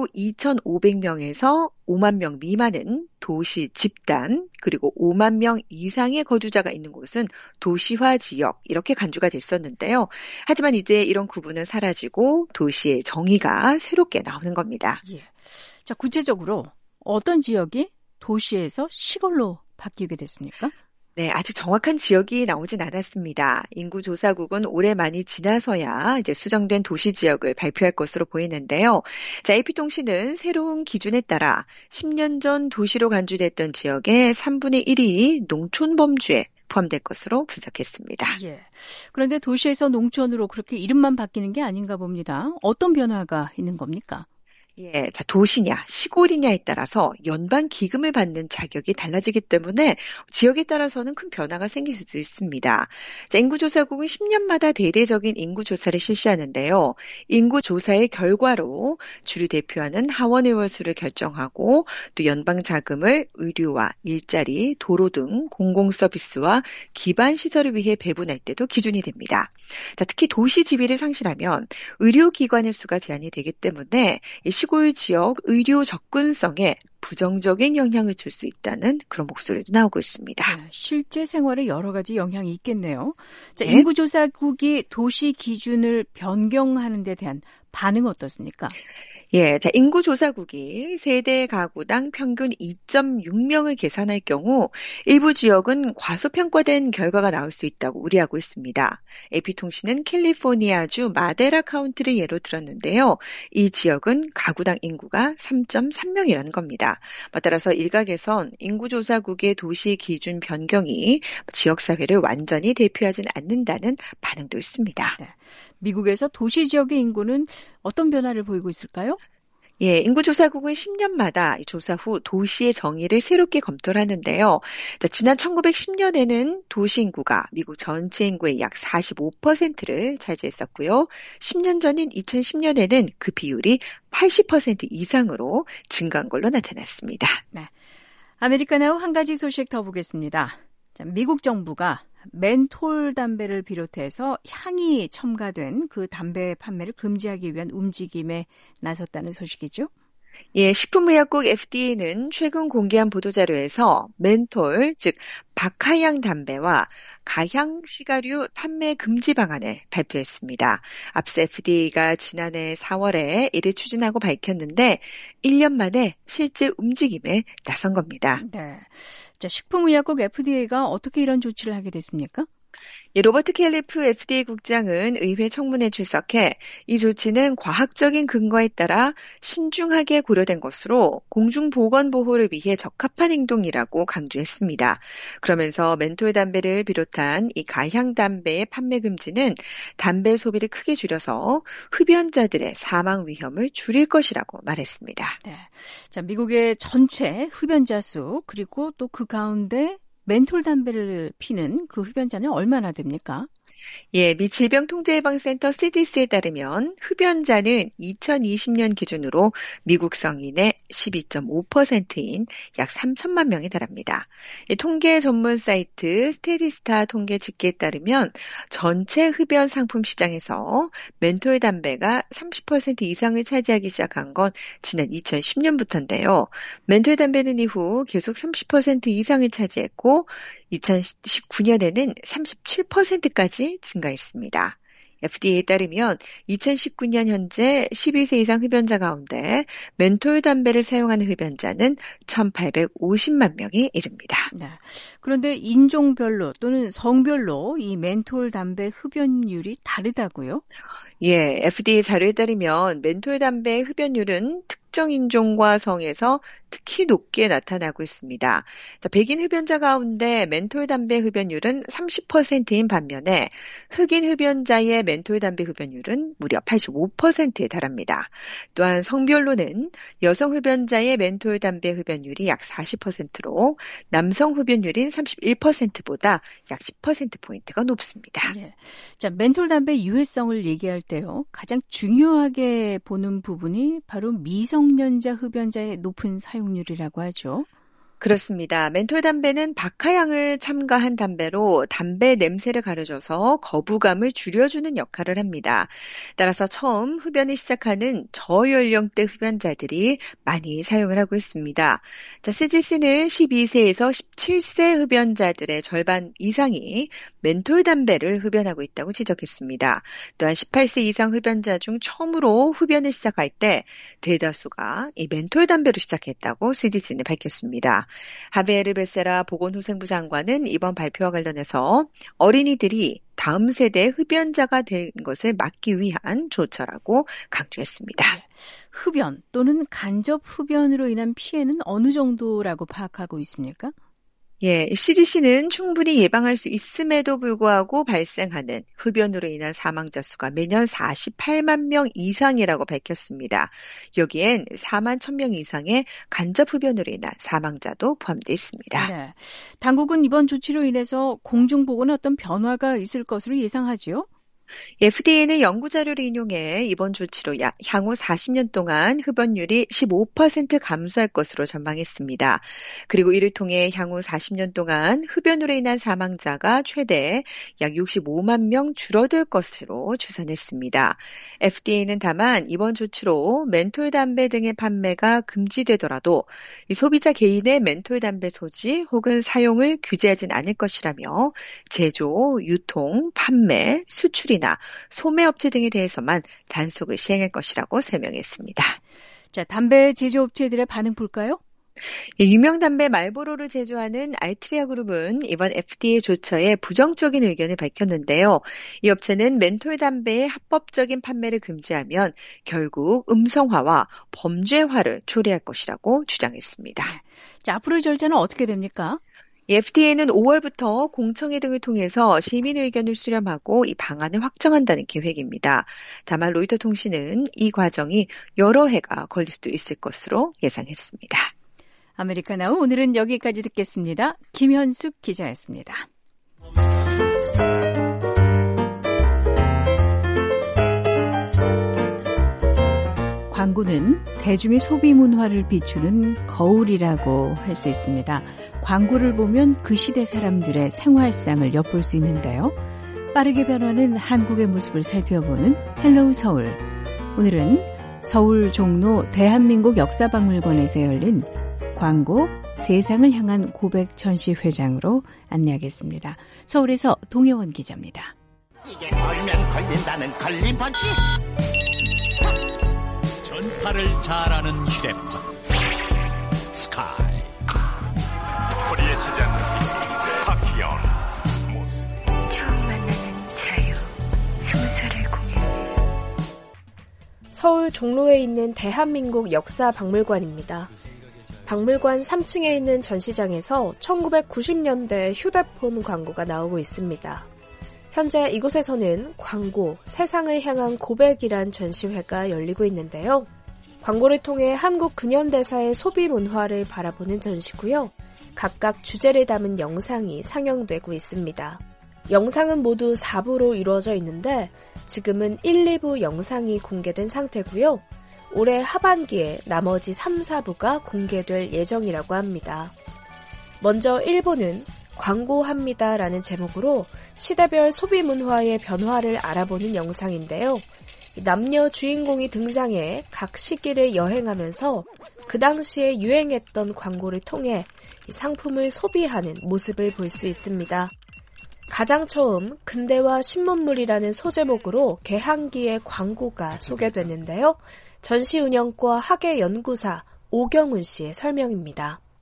2,500명에서 5만 명 미만은 도시 집단, 그리고 5만 명 이상의 거주자가 있는 곳은 도시화 지역, 이렇게 간주가 됐었는데요. 하지만 이제 이런 구분은 사라지고 도시의 정의가 새롭게 나오는 겁니다. 예. 자, 구체적으로 어떤 지역이 도시에서 시골로 바뀌게 됐습니까? 네, 아직 정확한 지역이 나오진 않았습니다. 인구조사국은 올해 많이 지나서야 이제 수정된 도시 지역을 발표할 것으로 보이는데요. 자, AP통신은 새로운 기준에 따라 10년 전 도시로 간주됐던 지역의 3분의 1이 농촌 범주에 포함될 것으로 분석했습니다. 예. 그런데 도시에서 농촌으로 그렇게 이름만 바뀌는 게 아닌가 봅니다. 어떤 변화가 있는 겁니까? 예, 자, 도시냐, 시골이냐에 따라서 연방 기금을 받는 자격이 달라지기 때문에 지역에 따라서는 큰 변화가 생길 수도 있습니다. 자, 인구조사국은 10년마다 대대적인 인구조사를 실시하는데요. 인구조사의 결과로 주를 대표하는 하원의원 수를 결정하고 또 연방 자금을 의료와 일자리, 도로 등 공공서비스와 기반시설을 위해 배분할 때도 기준이 됩니다. 자, 특히 도시 지위를 상실하면 의료기관의 수가 제한이 되기 때문에 시골 지역 의료 접근성에 부정적인 영향을 줄 수 있다는 그런 목소리도 나오고 있습니다. 네, 실제 생활에 여러 가지 영향이 있겠네요. 자, 네? 인구조사국이 도시 기준을 변경하는 데 대한 반응은 어떻습니까? 예, 자, 인구조사국이 세대 가구당 평균 2.6명을 계산할 경우 일부 지역은 과소평가된 결과가 나올 수 있다고 우려하고 있습니다. AP통신은 캘리포니아주 마데라 카운티를 예로 들었는데요. 이 지역은 가구당 인구가 3.3명이라는 겁니다. 따라서 일각에선 인구조사국의 도시 기준 변경이 지역사회를 완전히 대표하진 않는다는 반응도 있습니다. 네. 미국에서 도시 지역의 인구는 어떤 변화를 보이고 있을까요? 예, 인구조사국은 10년마다 조사 후 도시의 정의를 새롭게 검토를 하는데요. 자, 지난 1910년에는 도시 인구가 미국 전체 인구의 약 45%를 차지했었고요. 10년 전인 2010년에는 그 비율이 80% 이상으로 증가한 걸로 나타났습니다. 네. 아메리카노 한 가지 소식 더 보겠습니다. 자, 미국 정부가 멘톨 담배를 비롯해서 향이 첨가된 그 담배 판매를 금지하기 위한 움직임에 나섰다는 소식이죠. 예, 식품의약국 FDA는 최근 공개한 보도자료에서 멘톨, 즉 박하향 담배와 가향 시가류 판매 금지 방안을 발표했습니다. 앞서 FDA가 지난해 4월에 이를 추진하고 밝혔는데 1년 만에 실제 움직임에 나선 겁니다. 네. 자, 식품의약국 FDA가 어떻게 이런 조치를 하게 됐습니까? 예, 로버트 캘리프 FDA 국장은 의회 청문회에 출석해 이 조치는 과학적인 근거에 따라 신중하게 고려된 것으로 공중보건 보호를 위해 적합한 행동이라고 강조했습니다. 그러면서 멘톨 담배를 비롯한 이 가향 담배의 판매 금지는 담배 소비를 크게 줄여서 흡연자들의 사망 위험을 줄일 것이라고 말했습니다. 네. 자, 미국의 전체 흡연자 수 그리고 또 그 가운데 멘톨 담배를 피는 그 흡연자는 얼마나 됩니까? 예, 미 질병통제예방센터 CDC에 따르면 흡연자는 2020년 기준으로 미국 성인의 12.5%인 약 3천만 명에 달합니다. 통계 전문 사이트 스테디스타 통계 집계에 따르면 전체 흡연 상품 시장에서 멘톨 담배가 30% 이상을 차지하기 시작한 건 지난 2010년부터인데요. 멘톨 담배는 이후 계속 30% 이상을 차지했고 2019년에는 37%까지 증가했습니다. FDA에 따르면 2019년 현재 12세 이상 흡연자 가운데 멘톨 담배를 사용하는 흡연자는 1,850만 명에 이릅니다. 네. 그런데 인종별로 또는 성별로 이 멘톨 담배 흡연율이 다르다고요? 예, FDA 자료에 따르면 멘톨 담배의 흡연율은 특정 인종과 성에서 특히 높게 나타나고 있습니다. 자, 백인 흡연자 가운데 멘톨 담배 흡연율은 30%인 반면에 흑인 흡연자의 멘톨 담배 흡연율은 무려 85%에 달합니다. 또한 성별로는 여성 흡연자의 멘톨 담배 흡연율이 약 40%로 남성 흡연율인 31%보다 약 10%포인트가 높습니다. 네. 자, 멘톨 담배 유해성을 얘기할 때요. 가장 중요하게 보는 부분이 바로 미성년자 흡연자의 높은 사용률이라고 하죠. 그렇습니다. 멘톨 담배는 박하향을 첨가한 담배로 담배 냄새를 가려줘서 거부감을 줄여주는 역할을 합니다. 따라서 처음 흡연을 시작하는 저연령대 흡연자들이 많이 사용을 하고 있습니다. 자, CDC는 12세에서 17세 흡연자들의 절반 이상이 멘톨 담배를 흡연하고 있다고 지적했습니다. 또한 18세 이상 흡연자 중 처음으로 흡연을 시작할 때 대다수가 이 멘톨 담배로 시작했다고 CDC는 밝혔습니다. 하베르 베세라 보건후생부 장관은 이번 발표와 관련해서 어린이들이 다음 세대의 흡연자가 된 것을 막기 위한 조처라고 강조했습니다. 흡연 또는 간접 흡연으로 인한 피해는 어느 정도라고 파악하고 있습니까? 예, CDC는 충분히 예방할 수 있음에도 불구하고 발생하는 흡연으로 인한 사망자 수가 매년 48만 명 이상이라고 밝혔습니다. 여기엔 4만 1,000명 이상의 간접 흡연으로 인한 사망자도 포함되어 있습니다. 네. 당국은 이번 조치로 인해서 공중보건에 어떤 변화가 있을 것으로 예상하지요? FDA는 연구자료를 인용해 이번 조치로 향후 40년 동안 흡연율이 15% 감소할 것으로 전망했습니다. 그리고 이를 통해 향후 40년 동안 흡연으로 인한 사망자가 최대 약 65만 명 줄어들 것으로 추산했습니다. FDA는 다만 이번 조치로 멘톨 담배 등의 판매가 금지되더라도 이 소비자 개인의 멘톨 담배 소지 혹은 사용을 규제하진 않을 것이라며 제조, 유통, 판매, 수출이 소매업체 등에 대해서만 단속을 시행할 것이라고 설명했습니다. 자, 담배 제조업체들의 반응 볼까요? 유명 담배 말보로를 제조하는 알트리아 그룹은 이번 FDA 조처에 부정적인 의견을 밝혔는데요. 이 업체는 멘톨 담배의 합법적인 판매를 금지하면 결국 음성화와 범죄화를 초래할 것이라고 주장했습니다. 자, 앞으로의 절차는 어떻게 됩니까? FDA는 5월부터 공청회 등을 통해서 시민 의견을 수렴하고 이 방안을 확정한다는 계획입니다. 다만 로이터 통신은 이 과정이 여러 해가 걸릴 수도 있을 것으로 예상했습니다. 아메리카나우 오늘은 여기까지 듣겠습니다. 김현숙 기자였습니다. 광고는 대중의 소비 문화를 비추는 거울이라고 할 수 있습니다. 광고를 보면 그 시대 사람들의 생활상을 엿볼 수 있는데요. 빠르게 변하는 한국의 모습을 살펴보는 헬로우 서울. 오늘은 서울 종로 대한민국 역사박물관에서 열린 광고 세상을 향한 고백 전시회장으로 안내하겠습니다. 서울에서 동혜원 기자입니다. 이게 걸면 걸린다는 걸림펀치. 전파를 잘하는 휴대폰 스카이. 허리에 지장 파키온. 처음 만나는 자유 20살의 공연. 서울 종로에 있는 대한민국 역사박물관입니다. 박물관 3층에 있는 전시장에서 1990년대 휴대폰 광고가 나오고 있습니다. 현재 이곳에서는 광고, 세상을 향한 고백이란 전시회가 열리고 있는데요. 광고를 통해 한국 근현대사의 소비 문화를 바라보는 전시고요. 각각 주제를 담은 영상이 상영되고 있습니다. 영상은 모두 4부로 이루어져 있는데 지금은 1, 2부 영상이 공개된 상태고요. 올해 하반기에 나머지 3, 4부가 공개될 예정이라고 합니다. 먼저 1부는 광고합니다라는 제목으로 시대별 소비 문화의 변화를 알아보는 영상인데요. 남녀 주인공이 등장해 각 시기를 여행하면서 그 당시에 유행했던 광고를 통해 상품을 소비하는 모습을 볼 수 있습니다. 가장 처음 근대화 신문물이라는 소제목으로 개항기의 광고가 소개됐는데요. 전시 운영과 학예연구사 오경훈 씨의 설명입니다.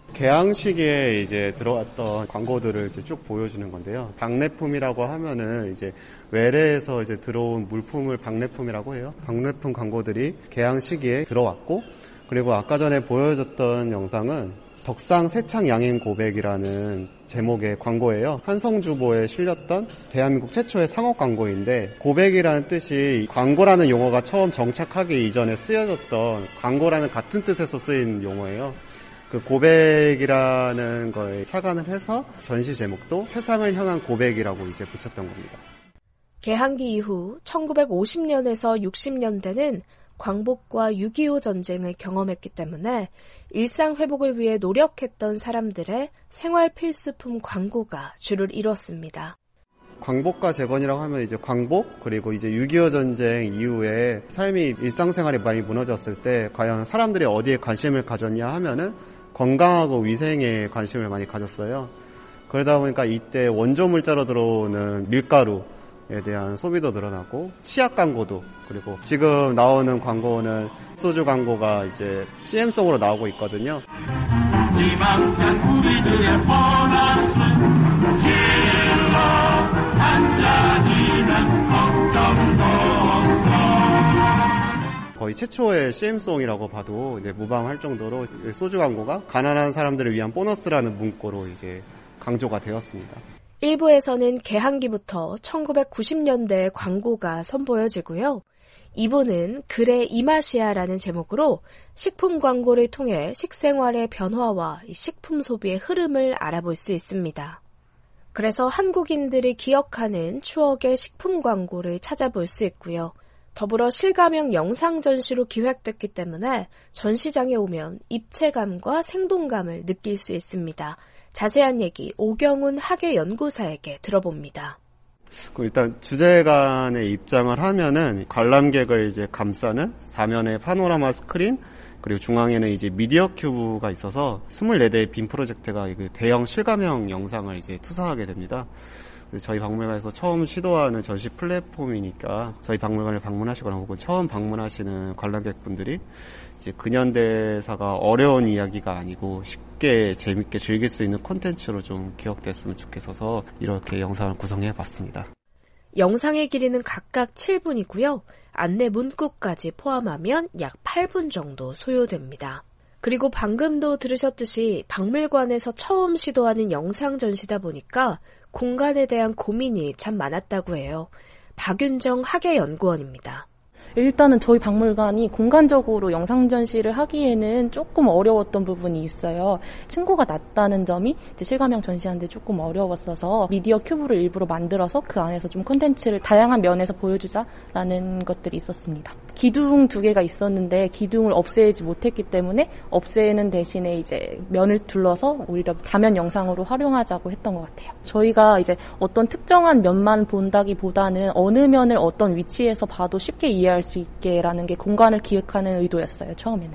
개항식에 이제 들어왔던 광고들을 이제 쭉 보여주는 건데요. 박래품이라고 하면은 이제 외래에서 이제 들어온 물품을 박래품이라고 해요. 박래품 광고들이 개항 시기에 들어왔고, 그리고 아까 전에 보여줬던 영상은 덕상 세창 양행 고백이라는 제목의 광고예요. 한성주보에 실렸던 대한민국 최초의 상업 광고인데, 고백이라는 뜻이 광고라는 용어가 처음 정착하기 이전에 쓰여졌던 광고라는 같은 뜻에서 쓰인 용어예요. 그 고백이라는 거에 착안을 해서 전시 제목도 세상을 향한 고백이라고 이제 붙였던 겁니다. 개항기 이후 1950년에서 60년대는 광복과 6.25 전쟁을 경험했기 때문에 일상 회복을 위해 노력했던 사람들의 생활 필수품 광고가 주를 이뤘습니다. 광복과 재건이라고 하면 이제 광복, 그리고 이제 6.25 전쟁 이후에 삶이 일상생활이 많이 무너졌을 때 과연 사람들이 어디에 관심을 가졌냐 하면은 건강하고 위생에 관심을 많이 가졌어요. 그러다 보니까 이때 원조 물자로 들어오는 밀가루에 대한 소비도 늘어나고, 치약 광고도, 그리고 지금 나오는 광고는 소주 광고가 이제 CM송으로 나오고 있거든요. 희망찬 우리들의 뻔한 길로 한잔이는 걱정도 거의 최초의 CM송이라고 봐도 이제 무방할 정도로 소주 광고가 가난한 사람들을 위한 보너스라는 문구로 이제 강조가 되었습니다. 일부에서는 개항기부터 1990년대 광고가 선보여지고요. 2부는 그래 이 맛이야라는 제목으로 식품 광고를 통해 식생활의 변화와 식품 소비의 흐름을 알아볼 수 있습니다. 그래서 한국인들이 기억하는 추억의 식품 광고를 찾아볼 수 있고요. 더불어 실감형 영상 전시로 기획됐기 때문에 전시장에 오면 입체감과 생동감을 느낄 수 있습니다. 자세한 얘기 오경훈 학예연구사에게 들어봅니다. 일단 주재관의 입장을 하면은 관람객을 이제 감싸는 사면의 파노라마 스크린, 그리고 중앙에는 이제 미디어 큐브가 있어서 24대의 빔 프로젝터가 대형 실감형 영상을 이제 투사하게 됩니다. 저희 박물관에서 처음 시도하는 전시 플랫폼이니까 저희 박물관을 방문하시거나 혹은 처음 방문하시는 관람객분들이 이제 근현대사가 어려운 이야기가 아니고 쉽게 재밌게 즐길 수 있는 콘텐츠로 좀 기억됐으면 좋겠어서 이렇게 영상을 구성해봤습니다. 영상의 길이는 각각 7분이고요. 안내 문구까지 포함하면 약 8분 정도 소요됩니다. 그리고 방금도 들으셨듯이 박물관에서 처음 시도하는 영상 전시다 보니까 공간에 대한 고민이 참 많았다고 해요. 박윤정 학예연구원입니다. 일단은 저희 박물관이 공간적으로 영상 전시를 하기에는 조금 어려웠던 부분이 있어요. 층고가 낮다는 점이 이제 실감형 전시하는데 조금 어려웠어서 미디어 큐브를 일부러 만들어서 그 안에서 좀 콘텐츠를 다양한 면에서 보여주자라는 것들이 있었습니다. 기둥 2개가 있었는데 기둥을 없애지 못했기 때문에 없애는 대신에 이제 면을 둘러서 오히려 다면 영상으로 활용하자고 했던 것 같아요. 저희가 이제 어떤 특정한 면만 본다기보다는 어느 면을 어떤 위치에서 봐도 쉽게 이해할 수 있게라는 게 공간을 기획하는 의도였어요, 처음에는.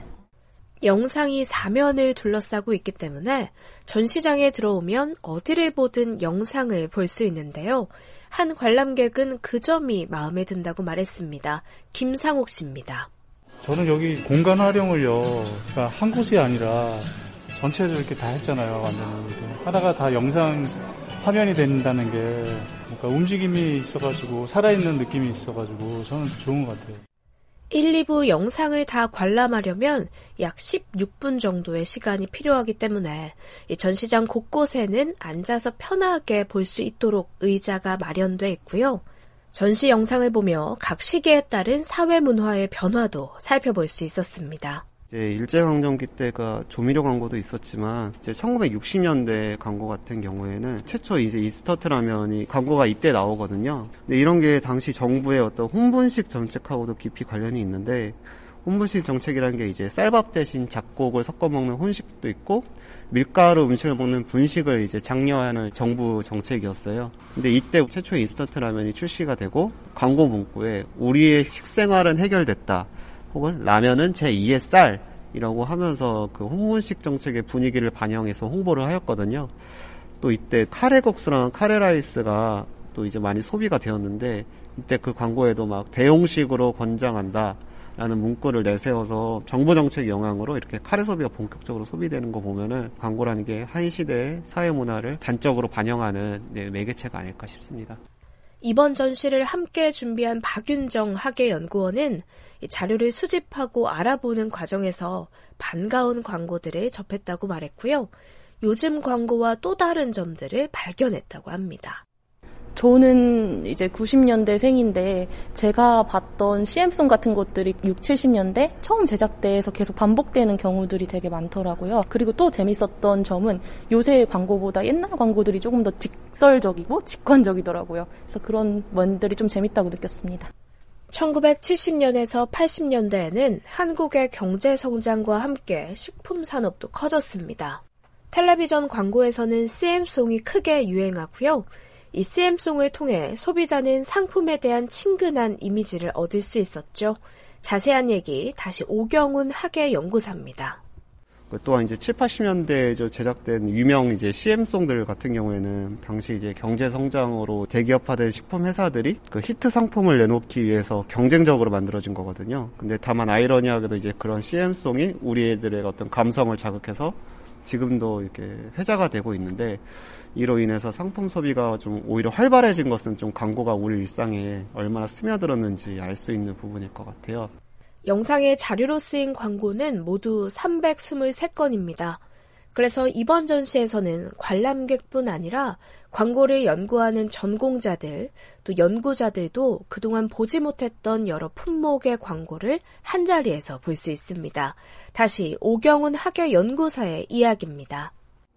영상이 사면을 둘러싸고 있기 때문에 전시장에 들어오면 어디를 보든 영상을 볼 수 있는데요. 한 관람객은 그 점이 마음에 든다고 말했습니다. 김상옥 씨입니다. 저는 여기 공간 활용을요, 제가 한 곳이 아니라 전체적으로 이렇게 다 했잖아요, 완전히. 하나가 다 영상 화면이 된다는 게 뭔가 움직임이 있어가지고 살아있는 느낌이 있어가지고 저는 좋은 것 같아요. 1, 2부 영상을 다 관람하려면 약 16분 정도의 시간이 필요하기 때문에 이 전시장 곳곳에는 앉아서 편하게 볼 수 있도록 의자가 마련돼 있고요. 전시 영상을 보며 각 시기에 따른 사회문화의 변화도 살펴볼 수 있었습니다. 이제 일제강점기 때가 조미료 광고도 있었지만 이제 1960년대 광고 같은 경우에는 최초 이제 인스턴트 라면이 광고가 이때 나오거든요. 근데 이런 게 당시 정부의 어떤 홍분식 정책하고도 깊이 관련이 있는데, 홍분식 정책이라는 게 이제 쌀밥 대신 잡곡을 섞어 먹는 혼식도 있고 밀가루 음식을 먹는 분식을 이제 장려하는 정부 정책이었어요. 근데 이때 최초의 인스턴트 라면이 출시가 되고 광고 문구에 우리의 식생활은 해결됐다, 혹은 라면은 제2의 쌀이라고 하면서 그 홍분식 정책의 분위기를 반영해서 홍보를 하였거든요. 또 이때 카레국수랑 카레라이스가 또 이제 많이 소비가 되었는데, 이때 그 광고에도 막 대용식으로 권장한다, 라는 문구를 내세워서 정부 정책 영향으로 이렇게 카레 소비가 본격적으로 소비되는 거 보면은 광고라는 게 한 시대의 사회 문화를 단적으로 반영하는 매개체가 아닐까 싶습니다. 이번 전시를 함께 준비한 박윤정 학예연구원은 자료를 수집하고 알아보는 과정에서 반가운 광고들을 접했다고 말했고요. 요즘 광고와 또 다른 점들을 발견했다고 합니다. 저는 이제 90년대생인데 제가 봤던 CM송 같은 것들이 6, 70년대 처음 제작돼서 계속 반복되는 경우들이 되게 많더라고요. 그리고 또 재밌었던 점은 요새 광고보다 옛날 광고들이 조금 더 직설적이고 직관적이더라고요. 그래서 그런 면들이 좀 재밌다고 느꼈습니다. 1970년에서 80년대에는 한국의 경제 성장과 함께 식품 산업도 커졌습니다. 텔레비전 광고에서는 CM송이 크게 유행하고요. 이 CM송을 통해 소비자는 상품에 대한 친근한 이미지를 얻을 수 있었죠. 자세한 얘기 다시 오경훈 학예연구사입니다. 또한 이제 7, 80년대에 제작된 유명 이제 CM송들 같은 경우에는 당시 이제 경제 성장으로 대기업화된 식품 회사들이 그 히트 상품을 내놓기 위해서 경쟁적으로 만들어진 거거든요. 근데 다만 아이러니하게도 이제 그런 CM송이 우리 애들의 어떤 감성을 자극해서 지금도 이렇게 회자가 되고 있는데, 이로 인해서 상품 소비가 좀 오히려 활발해진 것은 좀 광고가 우리 일상에 얼마나 스며들었는지 알 수 있는 부분일 것 같아요. 영상의 자료로 쓰인 광고는 모두 323건입니다. 그래서 이번 전시에서는 관람객뿐 아니라 광고를 연구하는 전공자들, 또 연구자들도 그동안 보지 못했던 여러 품목의 광고를 한자리에서 볼 수 있습니다. 다시 오경훈 학예연구사의 이야기입니다.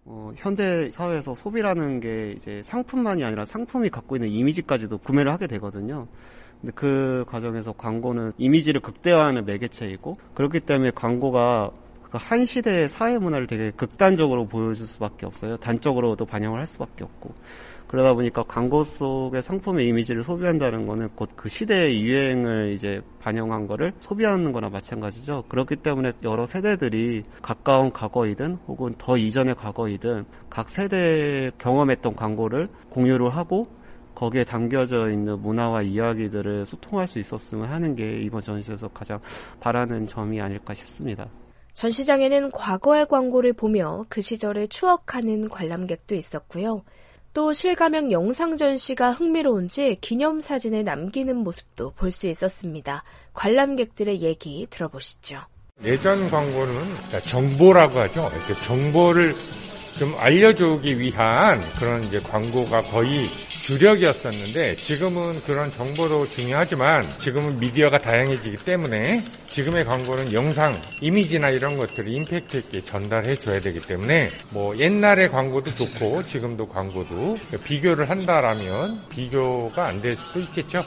현대 사회에서 소비라는 게 이제 상품만이 아니라 상품이 갖고 있는 이미지까지도 구매를 하게 되거든요. 근데 그 과정에서 광고는 이미지를 극대화하는 매개체이고, 그렇기 때문에 광고가 한 시대의 사회 문화를 되게 극단적으로 보여줄 수밖에 없어요. 단적으로도 반영을 할 수밖에 없고. 그러다 보니까 광고 속의 상품의 이미지를 소비한다는 거는 곧 그 시대의 유행을 이제 반영한 거를 소비하는 거나 마찬가지죠. 그렇기 때문에 여러 세대들이 가까운 과거이든 혹은 더 이전의 과거이든 각 세대에 경험했던 광고를 공유를 하고 거기에 담겨져 있는 문화와 이야기들을 소통할 수 있었으면 하는 게 이번 전시에서 가장 바라는 점이 아닐까 싶습니다. 전시장에는 과거의 광고를 보며 그 시절을 추억하는 관람객도 있었고요. 또 실감형 영상 전시가 흥미로운지 기념사진을 남기는 모습도 볼 수 있었습니다. 관람객들의 얘기 들어보시죠. 예전 광고는 정보라고 하죠. 이렇게 정보를 좀 알려주기 위한 그런 이제 광고가 거의 주력이었었는데, 지금은 그런 정보도 중요하지만 지금은 미디어가 다양해지기 때문에 지금의 광고는 영상, 이미지나 이런 것들을 임팩트 있게 전달해 줘야 되기 때문에 뭐 옛날의 광고도 좋고 지금도 광고도 비교를 한다라면 비교가 안 될 수도 있겠죠.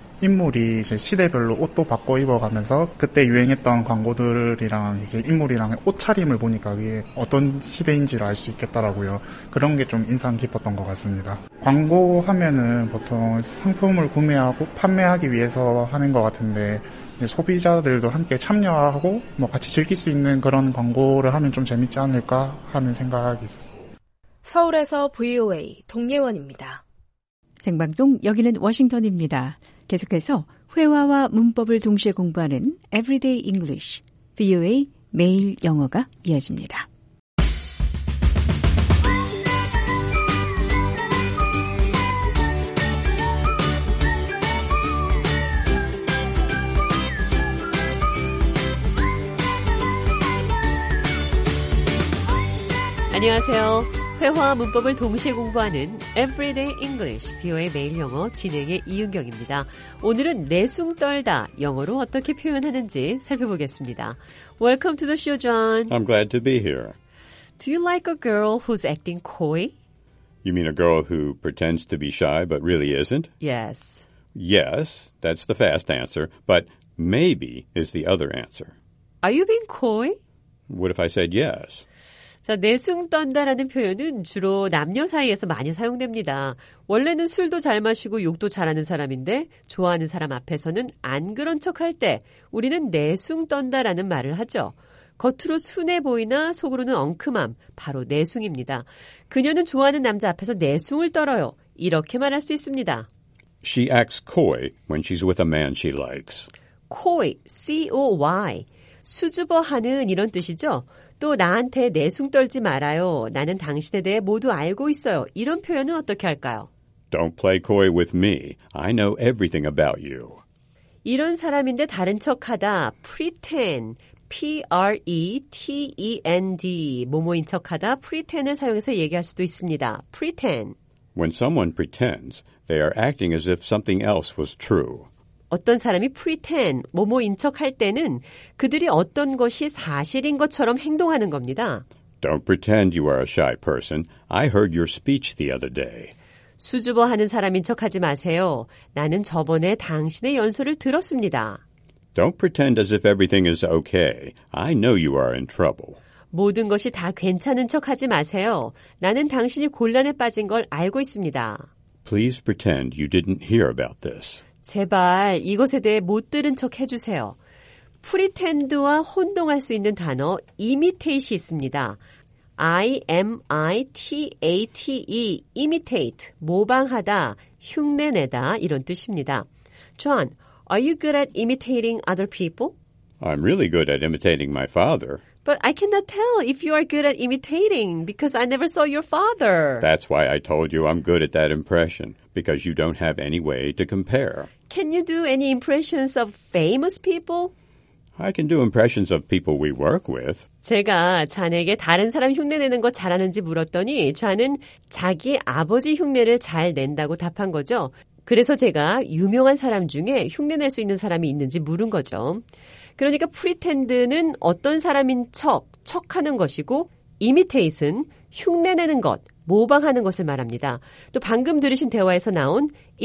인물이 이제 시대별로 옷도 바꿔 입어가면서 그때 유행했던 광고들이랑 이제 인물이랑 옷차림을 보니까 그게 어떤 시대인지를 알 수 있겠더라고요. 그런 게 좀 인상 깊었던 것 같습니다. 광고하면은 보통 상품을 구매하고 판매하기 위해서 하는 것 같은데, 이제 소비자들도 함께 참여하고 뭐 같이 즐길 수 있는 그런 광고를 하면 좀 재밌지 않을까 하는 생각이 있었어요. 서울에서 VOA 동예원입니다. 생방송, 여기는 워싱턴입니다. 계속해서 회화와 문법을 동시에 공부하는 Everyday English, VOA 매일 영어가 이어집니다. 안녕하세요. 회화와 문법을 동시에 공부하는 Everyday English, VOA 매일 영어 진행의 이은경입니다. 오늘은 내숭 떨다, 영어로 어떻게 표현하는지 살펴보겠습니다. Welcome to the show, John. I'm glad to be here. Do you like a girl who's acting coy? You mean a girl who pretends to be shy but really isn't? Yes. Yes, that's the fast answer, but maybe is the other answer. Are you being coy? What if I said yes? 자, 내숭 떤다라는 표현은 주로 남녀 사이에서 많이 사용됩니다. 원래는 술도 잘 마시고 욕도 잘하는 사람인데 좋아하는 사람 앞에서는 안 그런 척할 때 우리는 내숭 떤다라는 말을 하죠. 겉으로 순해 보이나 속으로는 엉큼함, 바로 내숭입니다. 그녀는 좋아하는 남자 앞에서 내숭을 떨어요. 이렇게 말할 수 있습니다. She acts coy when she's with a man she likes. coy, C-O-Y. 수줍어하는 이런 뜻이죠. 또 나한테 내숭 떨지 말아요. 나는 당신에 대해 모두 알고 있어요. 이런 표현은 어떻게 할까요? Don't play coy with me. I know everything about you. 이런 사람인데 다른 척하다. pretend, P-R-E-T-E-N-D. 모모인 척하다. pretend을 사용해서 얘기할 수도 있습니다. pretend. When someone pretends, they are acting as if something else was true. 어떤 사람이 pretend, 모모인 척할 때는 그들이 어떤 것이 사실인 것처럼 행동하는 겁니다. Don't pretend you are a shy person. I heard your speech the other day. 수줍어하는 사람인 척하지 마세요. 나는 저번에 당신의 연설을 들었습니다. Don't pretend as if everything is okay. I know you are in trouble. 모든 것이 다 괜찮은 척하지 마세요. 나는 당신이 곤란에 빠진 걸 알고 있습니다. Please pretend you didn't hear about this. 제발 이것에 대해 못 들은 척 해주세요. 프리텐드와 혼동할 수 있는 단어 imitate이 있습니다. I-M-I-T-A-T-E, imitate, 모방하다, 흉내내다 이런 뜻입니다. John, are you good at imitating other people? I'm really good at imitating my father. But I cannot tell if you are good at imitating because I never saw your father. That's why I told you I'm good at that impression, because you don't have any way to compare. Can you do any impressions of famous people? I can do impressions of people we work with. 제가 좌에게 다른 사람 흉내내는 거 잘하는지 물었더니 좌는 자기 아버지 흉내를 잘 낸다고 답한 거죠. 그래서 제가 유명한 사람 중에 흉내낼 수 있는 사람이 있는지 물은 거죠. 그러니까 pretend는 어떤 사람인 척하는 것이고 imitate은 흉내내는 것, 모방하는 것을 말합니다. 또 방금 들으신 대화에서 나온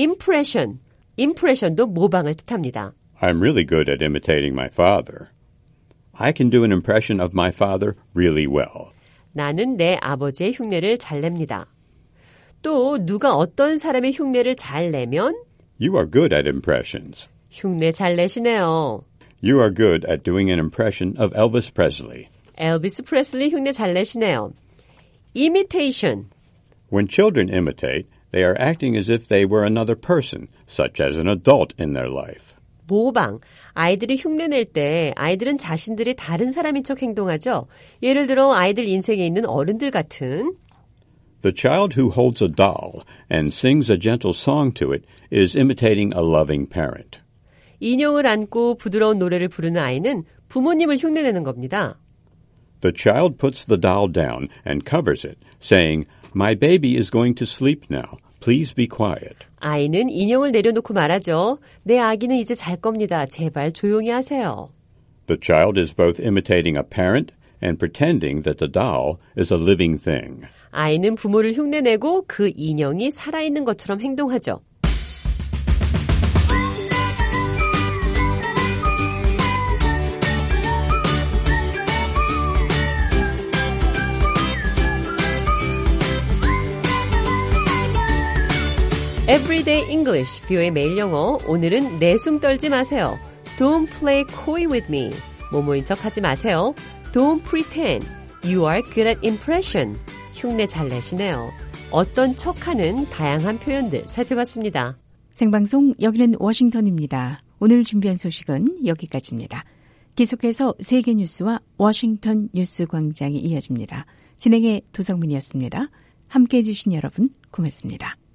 impression도 모방을 뜻합니다. I'm really good at imitating my father. I can do an impression of my father really well. 나는 내 아버지의 흉내를 잘 냅니다. 또 누가 어떤 사람의 흉내를 잘 내면 You are good at impressions. 흉내 잘 내시네요. You are good at doing an impression of Elvis Presley. 엘비스 프레슬리 흉내 잘 내시네요. imitation. When children imitate, they are acting as if they were another person, such as an adult in their life. 모방. 아이들이 흉내낼 때 아이들은 자신들이 다른 사람인 척 행동하죠. 예를 들어 아이들 인생에 있는 어른들 같은 The child who holds a doll and sings a gentle song to it is imitating a loving parent. 인형을 안고 부드러운 노래를 부르는 아이는 부모님을 흉내내는 겁니다. The child puts the doll down and covers it, saying, My baby is going to sleep now. Please be quiet. 아이는 인형을 내려놓고 말하죠. 내 아기는 이제 잘 겁니다. 제발 조용히 하세요. The child is both imitating a parent and pretending that the doll is a living thing. 아이는 부모를 흉내내고 그 인형이 살아있는 것처럼 행동하죠. Everyday English, 뷰의 매일 영어. 오늘은 내숭 떨지 마세요. Don't play coy with me. 모모인 척 하지 마세요. Don't pretend. You are good at impression. 흉내 잘 내시네요. 어떤 척하는 다양한 표현들 살펴봤습니다. 생방송 여기는 워싱턴입니다. 오늘 준비한 소식은 여기까지입니다. 계속해서 세계 뉴스와 워싱턴 뉴스 광장이 이어집니다. 진행의 도성문이었습니다. 함께해 주신 여러분 고맙습니다.